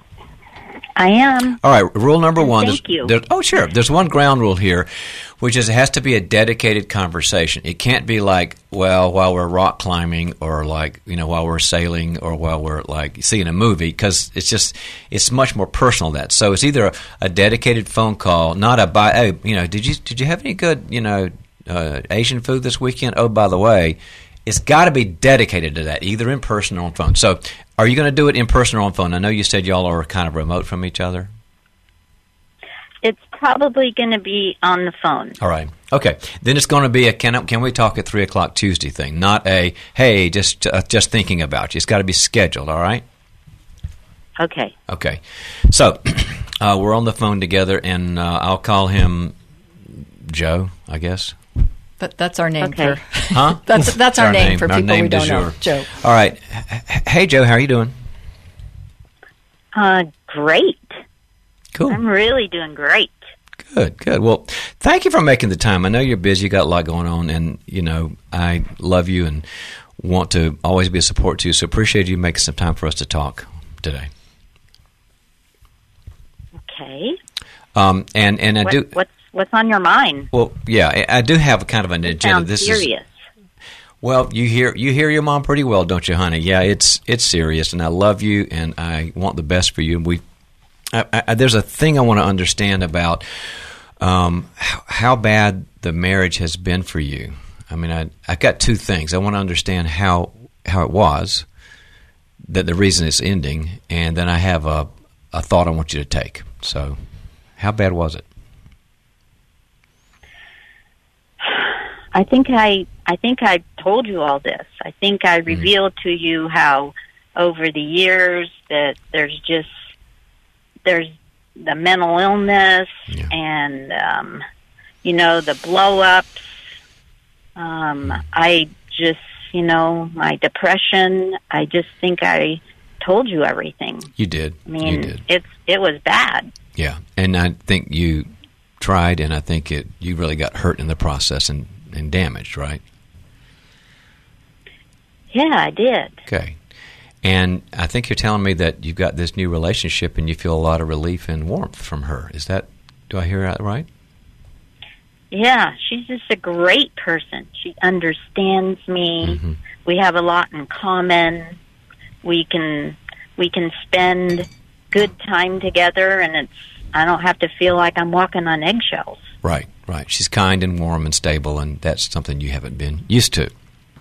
P: I am.
D: All right, rule number one.
P: Thank
D: there's,
P: you.
D: there's- oh, sure. There's one ground rule here, which is it has to be a dedicated conversation. It can't be like, well, while we're rock climbing or like, you know, while we're sailing or while we're like seeing a movie, because it's just, it's much more personal than that. So it's either a, a dedicated phone call, not a, by, hey, you know, did you, did you have any good, you know, uh, Asian food this weekend? Oh, by the way, it's got to be dedicated to that, either in person or on phone. So are you going to do it in person or on phone? I know you said y'all are kind of remote from each other.
P: It's probably going to be on the phone.
D: All right. Okay. Then it's going to be a can can we talk at three o'clock Tuesday thing, not a hey just uh, just thinking about you. It's got to be scheduled. All right.
P: Okay.
D: Okay. So uh, we're on the phone together, and uh, I'll call him Joe, I guess.
C: But that's our name
P: Okay.
C: for
D: Huh?
C: that's that's our, name, for
D: our
C: people
D: name
C: we don't
D: du
C: know.
D: jour.
C: Joe.
D: All right. H- Hey, Joe, how are you doing?
P: Uh, great.
D: Cool.
P: I'm really doing great.
D: Good, good. Well, thank you for making the time. I know you're busy, you got a lot going on, and, you know, I love you and want to always be a support to you, so appreciate you making some time for us to talk today.
P: Okay.
D: Um, and, and I
P: What,
D: do...
P: what's what's on your mind?
D: Well, yeah, I I do have kind of an
P: It
D: agenda.
P: sounds
D: This
P: serious.
D: is well. You hear you hear your mom pretty well, don't you, honey? Yeah, it's it's serious, and I love you, and I want the best for you. And we, I, I, there's a thing I want to understand about um, how, how bad the marriage has been for you. I mean, I I got two things. I want to understand how how it was, that the reason it's ending, and then I have a a thought I want you to take. So, how bad was it?
P: I think I I think I told you all this. I think I revealed to you how over the years that there's just there's the mental illness and um, you know the blow ups. Um, I just you know my depression. I just think I told you everything.
D: You did.
P: I mean,
D: you did.
P: it's it was bad.
D: Yeah, and I think you tried, and I think it you really got hurt in the process and, and damaged, right?
P: Yeah, I did.
D: Okay. And I think you're telling me that you've got this new relationship and you feel a lot of relief and warmth from her. Is that, do I hear that right?
P: Yeah, she's just a great person. She understands me.
D: Mm-hmm.
P: We have a lot in common. We can we can spend good time together, and it's I don't have to feel like I'm walking on eggshells.
D: Right, right. She's kind and warm and stable, and that's something you haven't been used to.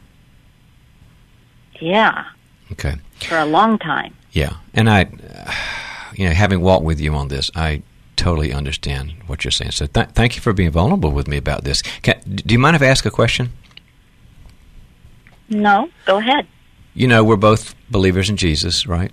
P: Yeah,
D: Okay.
P: for a long time.
D: Yeah, and I, you know, having walked with you on this, I totally understand what you're saying. So th- thank you for being vulnerable with me about this. Can, do you mind if I ask a question?
P: No, go ahead.
D: You know, we're both believers in Jesus, right?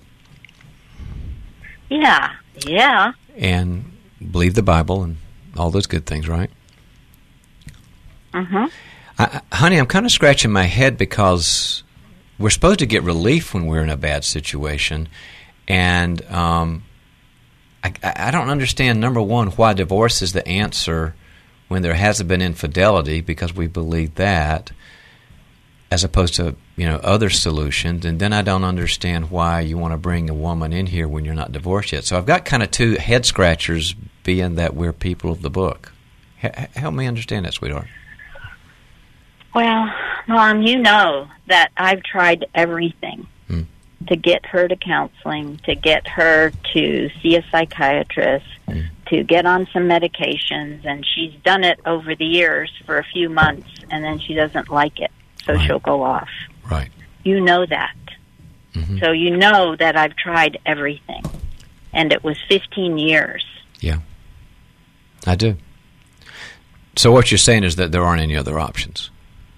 P: Yeah, yeah.
D: And believe the Bible and all those good things, right?
P: Mm-hmm.
D: I, honey, I'm kind of scratching my head because we're supposed to get relief when we're in a bad situation, and um, I, I don't understand, number one, why divorce is the answer when there hasn't been infidelity, because we believe that, as opposed to, you know, other solutions. And then I don't understand why you want to bring a woman in here when you're not divorced yet. So I've got kind of two head scratchers, being that we're people of the book. H- help me understand that, sweetheart.
P: Well, Mom, you know that I've tried everything
D: Hmm.
P: to get her to counseling, to get her to see a psychiatrist,
D: Hmm.
P: to get on some medications, and she's done it over the years for a few months, and then she doesn't like it, so
D: Right.
P: she'll go off.
D: Right.
P: You know that.
D: Mm-hmm.
P: So you know that I've tried everything, and it was fifteen years.
D: Yeah, I do. So what you're saying is that there aren't any other options.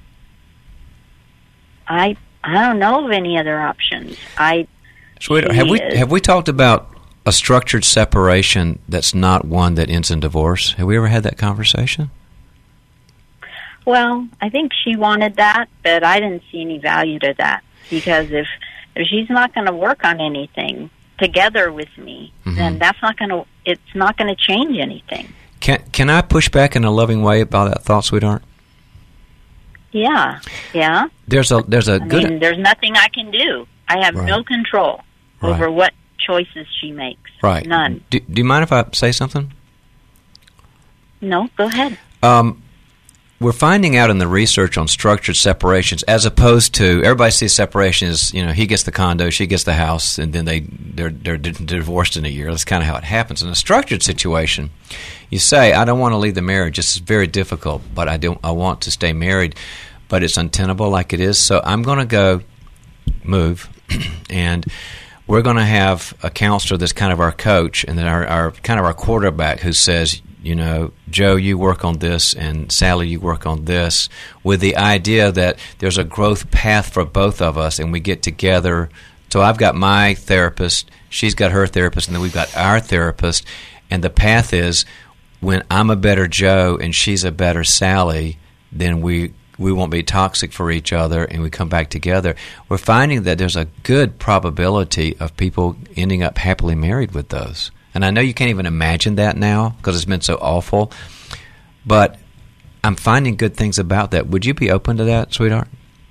P: I I don't know of any other options. I
D: Sweetheart,
P: She
D: have we
P: is-
D: have we talked about a structured separation that's not one that ends in divorce? Have we ever had that conversation?
P: Well, I think she wanted that, but I didn't see any value to that, because if if she's not going to work on anything together with me,
D: Mhm.
P: then that's not going to it's not going to change anything.
D: Can can I push back in a loving way about that thought, sweetheart?
P: Yeah, yeah.
D: There's a there's a
P: I
D: good
P: mean, there's nothing I can do. I have
D: Right.
P: no control
D: Right.
P: over what choices she makes.
D: right.
P: None.
D: Do, do you mind if I say something?
P: No, go ahead.
D: Um, we're finding out in the research on structured separations, as opposed to everybody sees separation as, you know, he gets the condo, she gets the house, and then they they're they're di- divorced in a year. That's kind of how it happens. In a structured situation, you say, I don't want to leave the marriage. It's very difficult, but I don't. I want to stay married, but it's untenable like it is. So I'm going to go move, and we're going to have a counselor that's kind of our coach, and then our, our kind of our quarterback who says, you know, Joe, you work on this, and Sally, you work on this, with the idea that there's a growth path for both of us, and we get together. So I've got my therapist, she's got her therapist, and then we've got our therapist, and the path is when I'm a better Joe and she's a better Sally, then we we won't be toxic for each other, and we come back together. We're finding that there's a good probability of people ending up happily married with those. And I know you can't even imagine that now because it's been so awful, but I'm finding good things about that. Would you be open to that, sweetheart?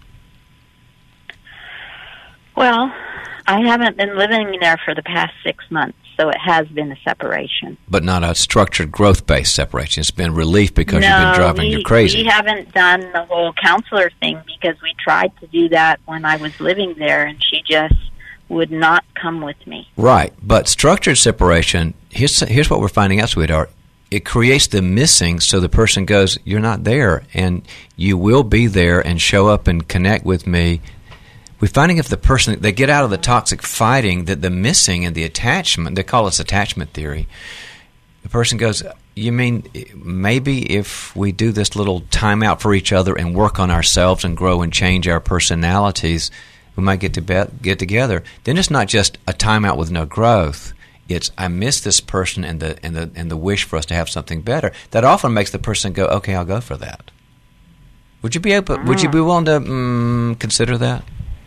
P: Well, I haven't been living there for the past six months, so it has been a separation.
D: But not a structured growth-based separation. It's been relief because
P: no,
D: you've been driving
P: we,
D: you crazy.
P: we haven't done the whole counselor thing because we tried to do that when I was living there, and she just would not come with me.
D: Right. But structured separation, here's, here's what we're finding out, sweetheart. It creates the missing, so the person goes, you're not there, and you will be there and show up and connect with me. We're finding if the person, they get out of the toxic fighting, that the missing and the attachment, they call this attachment theory, the person goes, you mean maybe if we do this little time out for each other and work on ourselves and grow and change our personalities, we might get to be- get together. Then it's not just a time out with no growth. It's I miss this person and the and the and the wish for us to have something better. That often makes the person go, okay, I'll go for that. Would you be able, would you be willing to mm, consider that?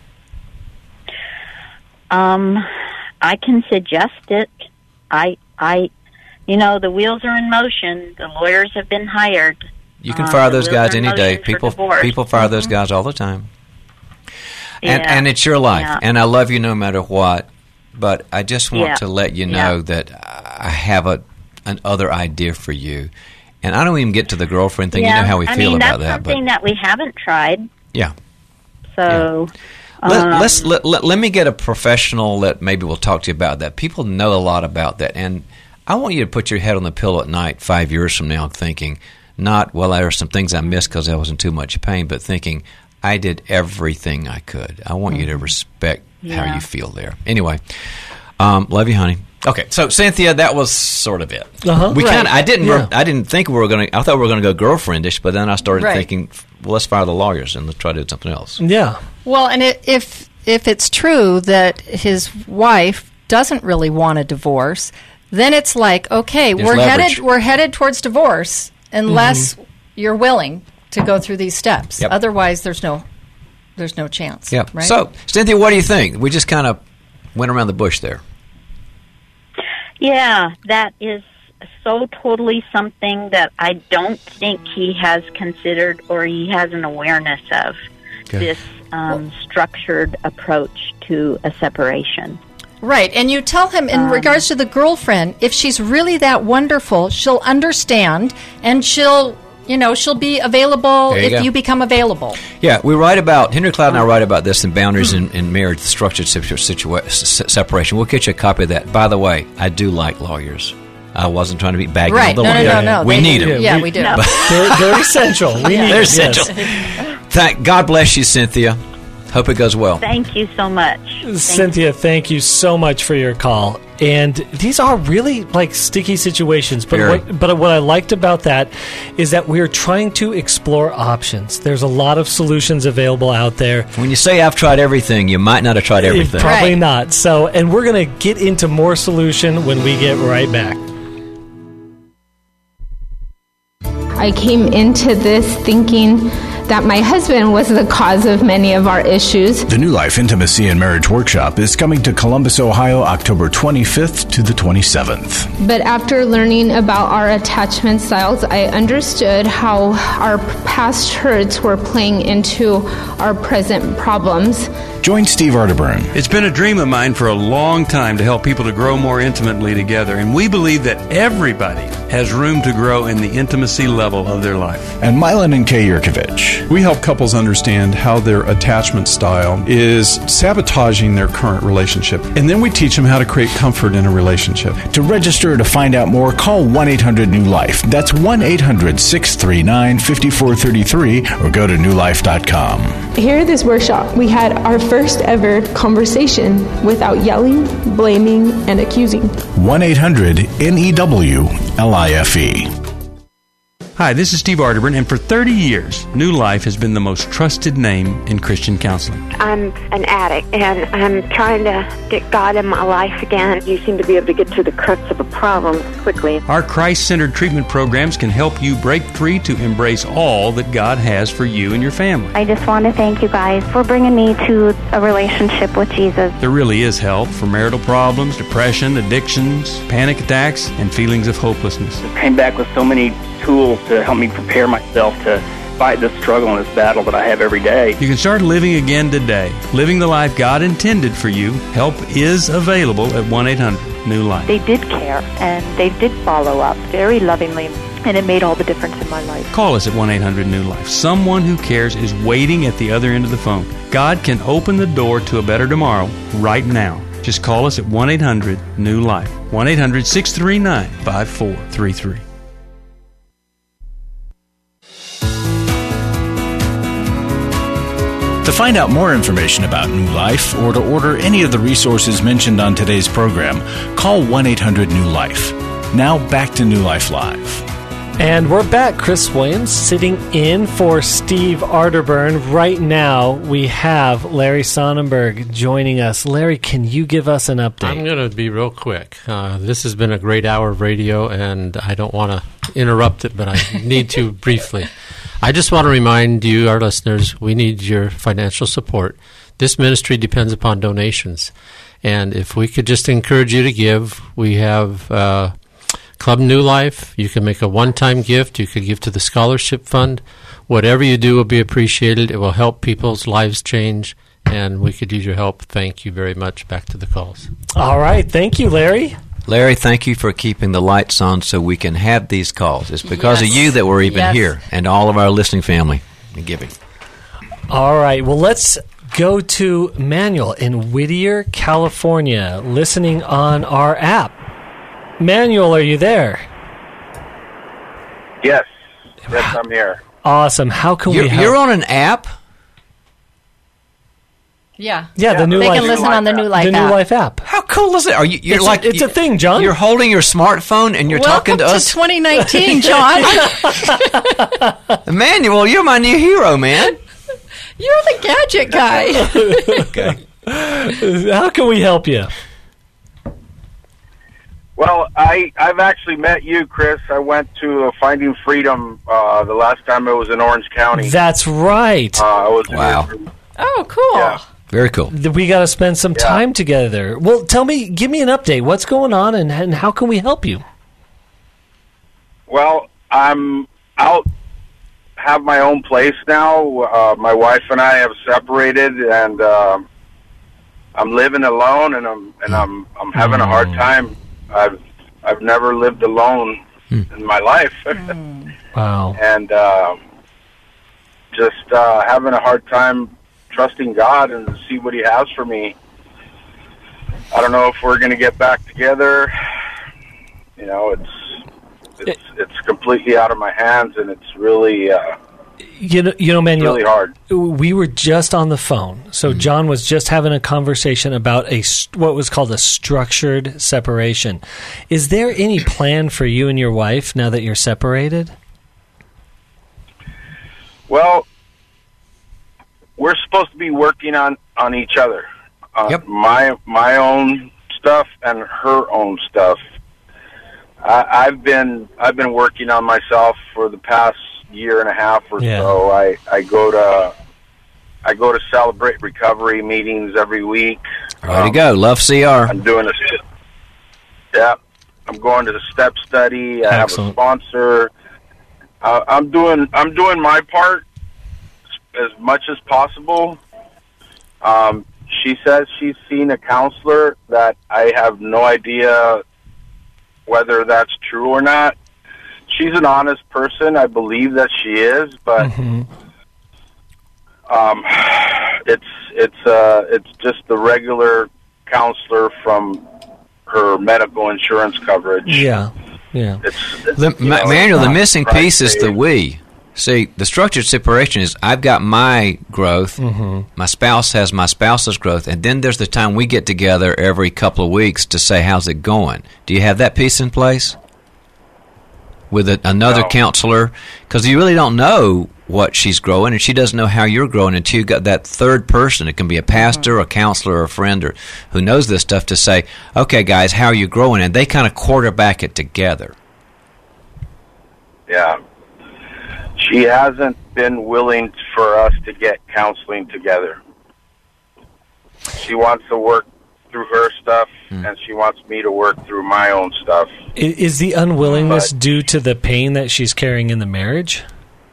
P: Um, I can suggest it. I, I, you know, the wheels are in motion. The lawyers have been hired.
D: You can
P: Uh,
D: fire
P: the
D: those
P: wheels
D: guys
P: are in
D: any day.
P: motion for
D: People,
P: divorce.
D: people fire
P: Mhm.
D: those guys all the time. And
P: Yeah.
D: and it's your life,
P: Yeah.
D: and I love you no matter what. But I just want
P: Yeah.
D: to let you know
P: Yeah.
D: that I have a an other idea for you, and I don't even get to the girlfriend thing.
P: Yeah.
D: You know how we
P: I
D: feel
P: mean,
D: about
P: that's
D: that, but
P: something that we haven't tried.
D: yeah.
P: So,
D: Let,
P: um,
D: let's let, let, let me get a professional that maybe will talk to you about that. People know a lot about that, and I want you to put your head on the pillow at night five years from now thinking, not, well, there are some things I missed because I was in too much pain, but thinking, I did everything I could. I want you to respect how
P: Yeah.
D: you feel there. Anyway, um, love you, honey. Okay, so Cynthia, that was sort of it.
B: Uh-huh.
D: We
B: Right.
D: kind of, I didn't,
B: Yeah.
D: I didn't think we were going to. I thought we were going to go girlfriendish, but then I started
C: Right.
D: thinking, well, let's fire the lawyers and let's try to do something else.
B: Yeah.
C: Well, and it, if if it's true that his wife doesn't really want a divorce, then it's like, okay,
D: There's
C: we're
D: leverage.
C: headed we're headed towards divorce unless you're willing to go through these steps.
D: Yep.
C: Otherwise, there's no there's no chance.
D: Yeah.
C: Right?
D: So, Cynthia, what do you think? We just kind of went around the bush there.
P: yeah, that is so totally something that I don't think he has considered or he has an awareness of,
D: Okay.
P: this um, structured approach to a separation.
C: Right, and you tell him in
P: Um,
C: regards to the girlfriend, if she's really that wonderful, she'll understand and she'll, you know, she'll be available
D: There you
C: if
D: go.
C: you become available.
D: Yeah, we write about, Henry Cloud and I write about this in Boundaries in, in Marriage, Structured situa- situa- s- Separation. We'll get you a copy of that. By the way, I do like lawyers. I wasn't trying to be bagging
C: Right,
D: on the
C: no, no,
D: lawyer.
C: no, no,
D: We
C: they-
D: need them.
C: yeah, we do.
B: They're, they're essential. We need
D: They're
B: it, yes.
D: essential. Thank God bless you, Cynthia. Hope it goes well.
P: Thank you so much.
B: Cynthia, thank you so much for your call. And these are really like sticky situations. But
D: Very.
B: what, but what I liked about that is that we're trying to explore options. There's a lot of solutions available out there.
D: When you say I've tried everything, you might not have tried everything.
B: Probably not. So, and we're going to get into more solution when we get right back.
T: I came into this thinking that my husband was the cause of many of our issues.
A: The New Life Intimacy and Marriage Workshop is coming to Columbus, Ohio, October twenty-fifth to the twenty-seventh.
T: But after learning about our attachment styles, I understood how our past hurts were playing into our present problems.
A: Join Steve Arterburn.
K: It's been a dream of mine for a long time to help people to grow more intimately together, and we believe that everybody has room to grow in the intimacy level of their life.
A: And Milan and Kay Yurkovich.
U: We help couples understand how their attachment style is sabotaging their current relationship, and then we teach them how to create comfort in a relationship.
A: To register or to find out more, call one eight hundred new life. That's one eight hundred six three nine five four three three or go to new life dot com.
V: Here at this workshop, we had our first ever conversation without yelling, blaming, and accusing.
A: one eight hundred N E W L I F E.
K: Hi, this is Steve Arterburn, and for thirty years, New Life has been the most trusted name in Christian counseling.
L: I'm an addict, and I'm trying to get God in my life again. You seem to be able to get to the crux of a problem quickly.
K: Our Christ-centered treatment programs can help you break free to embrace all that God has for you and your family.
O: I just want to thank you guys for bringing me to a relationship with Jesus.
K: There really is help for marital problems, depression, addictions, panic attacks, and feelings of hopelessness.
M: I came back with so many tools to help me prepare myself to fight this struggle and this battle that I have every day.
K: You can start living again today, living the life God intended for you. Help is available at one eight hundred new life.
O: They did care, and they did follow up very lovingly, and it made all the difference in my life.
K: Call us at one eight hundred new life. Someone who cares is waiting at the other end of the phone. God can open the door to a better tomorrow right now. Just call us at one eight hundred new life. one eight hundred six three nine five four three three.
A: To find out more information about New Life or to order any of the resources mentioned on today's program, call one eight hundred new life. Now back to New Life Live.
B: And we're back. Chris Williams sitting in for Steve Arterburn. Right now, we have Larry Sonnenberg joining us. Larry, can you give us an update?
E: I'm going to be real quick. Uh, this has been a great hour of radio, and I don't want to interrupt it, but I need to briefly. I just want to remind you, our listeners, we need your financial support. This ministry depends upon donations. And if we could just encourage you to give, we have uh, Club New Life. You can make a one-time gift. You could give to the scholarship fund. Whatever you do will be appreciated. It will help people's lives change, and we could use your help. Thank you very much. Back to the calls.
B: All right. Thank you, Larry.
D: Larry, thank you for keeping the lights on so we can have these calls. It's because
B: Yes.
D: of you that we're even
B: Yes.
D: here, and all of our listening family and giving.
B: All right. Well, let's go to Manuel in Whittier, California, listening on our app. Manuel, are you there?
F: Yes. Yes, I'm here.
B: Awesome. How can
D: You're,
B: we help?
D: you're on an app?
C: Yeah.
B: Yeah, the New
C: they
B: Life
C: can listen on the New Life
B: the
C: app.
B: New Life app.
D: How cool is it? Are you? You're
B: It's a-
D: like
B: it's a thing, John.
D: You're holding your smartphone and you're talking
C: Welcome
D: to us.
C: twenty nineteen, John.
D: Emmanuel, you're my new hero, man.
C: You're the gadget guy.
D: Okay.
B: How can we help you?
F: Well, I, I've actually met you, Chris. I went to uh, Finding Freedom uh, the last time I was in Orange County.
B: That's right.
F: Uh, I was
D: Wow.
C: Oh, cool.
F: Yeah.
D: Very cool.
B: We got to spend some
F: Yeah.
B: time together. Well, tell me, give me an update. What's going on, and, and how can we help you?
F: Well, I'm out, have my own place now. Uh, my wife and I have separated, and uh, I'm living alone, and I'm and I'm I'm having a hard time. I've I've never lived alone in my life,
B: Wow.
F: and uh, just uh, having a hard time trusting God and see what He has for me. I don't know if we're going to get back together. You know, it's it's it's completely out of my hands, and it's really uh,
B: You know, you know, Manuel,
F: really hard.
B: we were just on the phone. So John was just having a conversation about a st- what was called a structured separation. Is there any plan for you and your wife now that you're separated?
F: Well, we're supposed to be working on, on each other. Uh,
D: Yep.
F: My my own stuff and her own stuff. I, I've been I've been working on myself for the past year and a half or
B: Yeah.
F: so. I, I go to I go to Celebrate Recovery meetings every week.
D: Way to go. Love C R.
F: I'm doing a yeah. I'm going to the step study. I
B: Excellent.
F: have a sponsor. Uh, I'm doing I'm doing my part as much as possible. Um, she says she's seen a counselor that I have no idea whether that's true or not. She's an honest person. I believe that she is, but
B: Mm-hmm.
F: um, it's it's uh, it's just the regular counselor from her medical insurance coverage.
B: Yeah, yeah.
F: It's, it's
D: The,
F: you
D: Ma-
F: know,
D: Manuel,
F: it's
D: the
F: not
D: missing
F: right
D: piece is
F: there.
D: the we. See, the structured separation is I've got my growth,
B: Mm-hmm.
D: my spouse has my spouse's growth, and then there's the time we get together every couple of weeks to say, how's it going? Do you have that piece in place? with a, another
F: No.
D: counselor, because you really don't know what she's growing, and she doesn't know how you're growing until you got that third person. It can be a pastor, a counselor, or a friend, or who knows this stuff to say, okay, guys, how are you growing? And they kind of quarterback it together.
F: Yeah. She hasn't been willing for us to get counseling together. She wants to work through her stuff,
D: Hmm.
F: and she wants me to work through my own stuff.
B: I- Is the unwillingness due to the pain that she's carrying in the marriage?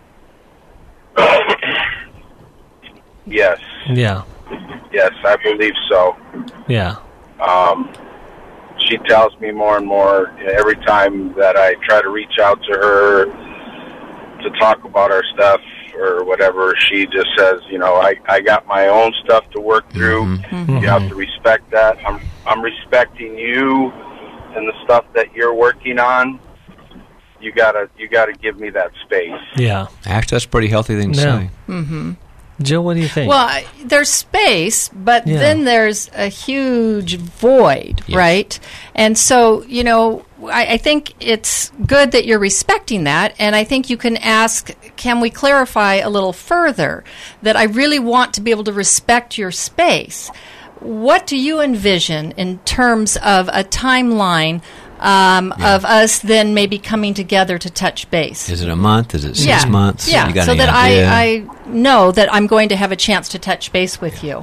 F: Yes.
B: Yeah.
F: Yes, I believe so.
B: Yeah.
F: Um, she tells me more and more, you know, every time that I try to reach out to her to talk about our stuff or whatever, she just says, you know, I, I got my own stuff to work through.
D: Mm-hmm.
F: You have to respect that. I'm I'm respecting you and the stuff that you're working on. You gotta you gotta give me that space.
B: Yeah.
D: Actually, that's a pretty healthy thing to
B: No.
D: say.
C: Mm-hmm.
B: Jill, what do you think?
C: Well, I- there's space, but
B: Yeah.
C: then there's a huge void,
D: Yes.
C: right? And so, you know, I, I think it's good that you're respecting that, and I think you can ask, can we clarify a little further that I really want to be able to respect your space? What do you envision in terms of a timeline um,
D: Yeah.
C: of us then maybe coming together to touch base?
D: Is it a month? Is it six
C: Yeah.
D: months?
C: Yeah,
D: You got
C: so
D: any
C: that
D: idea?
C: I, I know that I'm going to have a chance to touch base with you.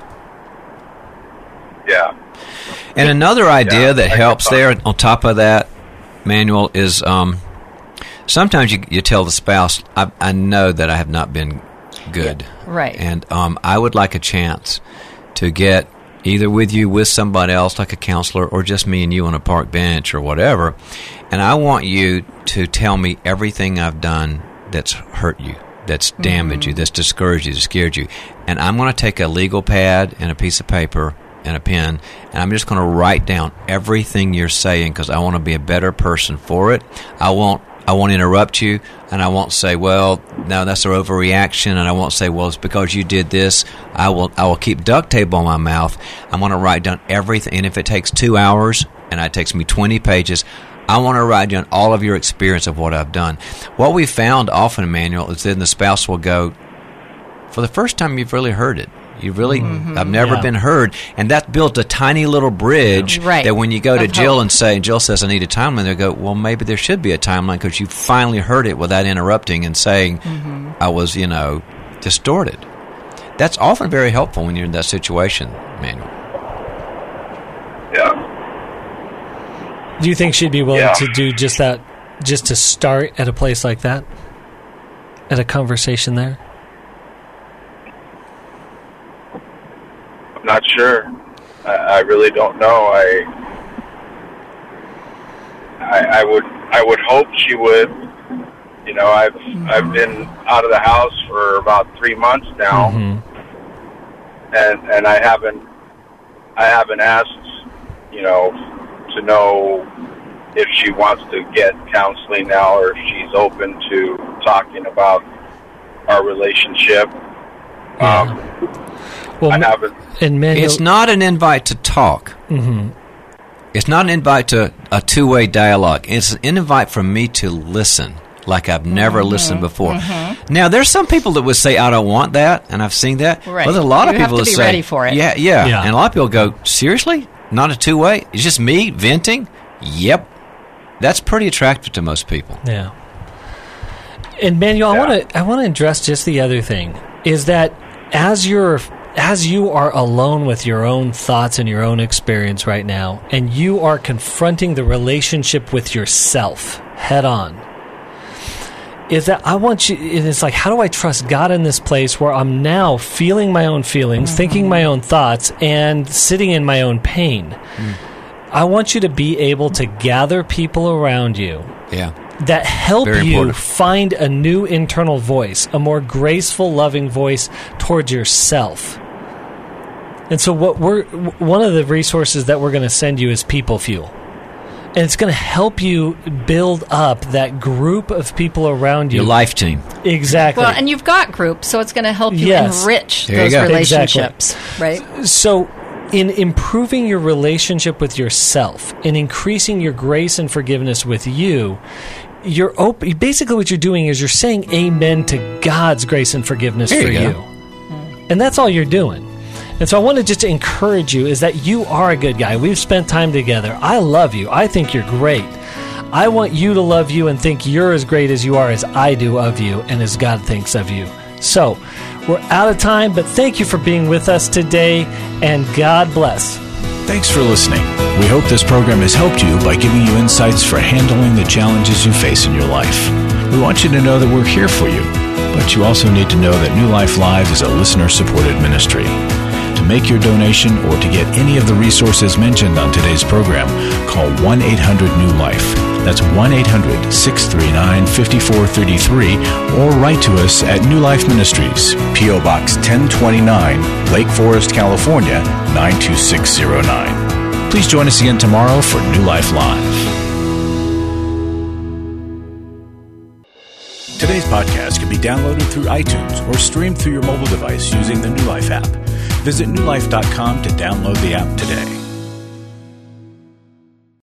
F: Yeah.
D: And another idea
F: Yeah,
D: that
F: I
D: helps
F: can
D: there on top of that, Manuel, is um, sometimes you, you tell the spouse, I, I know that I have not been good.
C: Right.
D: And um, I would like a chance to get either with you, with somebody else, like a counselor, or just me and you on a park bench or whatever. And I want you to tell me everything I've done that's hurt you, that's damaged you, that's discouraged you, that's scared you. And I'm going to take a legal pad and a piece of paper and a pen, and I'm just going to write down everything you're saying because I want to be a better person for it. I won't I won't interrupt you, and I won't say, well, no, that's an overreaction, and I won't say, well, it's because you did this. I will I will keep duct tape on my mouth. I'm going to write down everything, and if it takes two hours and it takes me twenty pages, I want to write down all of your experience of what I've done. What we found often, Emmanuel, is then the spouse will go, for the first time you've really heard it. You really,
C: Mm-hmm.
D: I've never
B: Yeah.
D: been heard. And that built a tiny little bridge
C: Right.
D: that when you go to
C: Of
D: Jill
C: hope.
D: and say, Jill says, I need a timeline, they go, well, maybe there should be a timeline because you finally heard it without interrupting and saying,
C: Mm-hmm.
D: I was, you know, distorted. That's often very helpful when you're in that situation, Manuel.
F: Yeah.
B: Do you think she'd be willing
F: Yeah.
B: to do just that, just to start at a place like that? At a conversation there?
F: I'm not sure. I, I really don't know. I, I I would I would hope she would. You know, I've I've been out of the house for about three months now, and and I haven't I haven't asked, you know, to know if she wants to get counseling now or if she's open to talking about our relationship. Um,
B: Well,
F: I haven't.
B: and Manuel,
D: It's not an invite to talk.
B: Mhm.
D: It's not an invite to a two-way dialogue. It's an invite for me to listen like I've never listened before. Now, there's some people that would say, I don't want that, and I've seen that.
C: Right.
D: But there's a lot
C: You
D: of
C: have
D: people
C: to
D: that
C: be
D: say,
C: ready for it.
D: Yeah, yeah,
B: Yeah.
D: And a lot of people go, seriously? Not a two-way? It's just me venting? Yep. That's pretty attractive to most people.
B: Yeah. And Manuel, I want to I want to address just the other thing is that as you're as you are alone with your own thoughts and your own experience right now, and you are confronting the relationship with yourself head on, is that I want you, and it's like, how do I trust God in this place where I'm now feeling my own feelings, thinking my own thoughts, and sitting in my own pain? I want you to be able to gather people around you
D: Yeah.
B: that help
D: Very
B: you
D: important.
B: find a new internal voice, a more graceful, loving voice towards yourself. And so what we're one of the resources that we're going to send you is People Fuel. And it's going to help you build up that group of people around you.
D: Your life team.
B: Exactly.
C: Well, and you've got groups, so it's going to help you
B: Yes.
C: enrich
D: There you
C: those
D: go.
C: relationships, right?
B: So in improving your relationship with yourself, in increasing your grace and forgiveness with you, you're op- basically what you're doing is you're saying amen to God's grace and forgiveness
D: There
B: for
D: you
B: you.
D: go.
B: And that's all you're doing. And so I wanted just to encourage you is that you are a good guy. We've spent time together. I love you. I think you're great. I want you to love you and think you're as great as you are as I do of you and as God thinks of you. So, we're out of time, but thank you for being with us today, and God bless.
A: Thanks for listening. We hope this program has helped you by giving you insights for handling the challenges you face in your life. We want you to know that we're here for you, but you also need to know that New Life Live is a listener-supported ministry. To make your donation or to get any of the resources mentioned on today's program, call one eight hundred new life. That's one eight hundred, six three nine, five four three three, or write to us at New Life Ministries, P O Box ten twenty-nine, Lake Forest, California, nine two six zero nine. Please join us again tomorrow for New Life Live. Today's podcast can be downloaded through iTunes or streamed through your mobile device using the New Life app. Visit new life dot com to download the app today.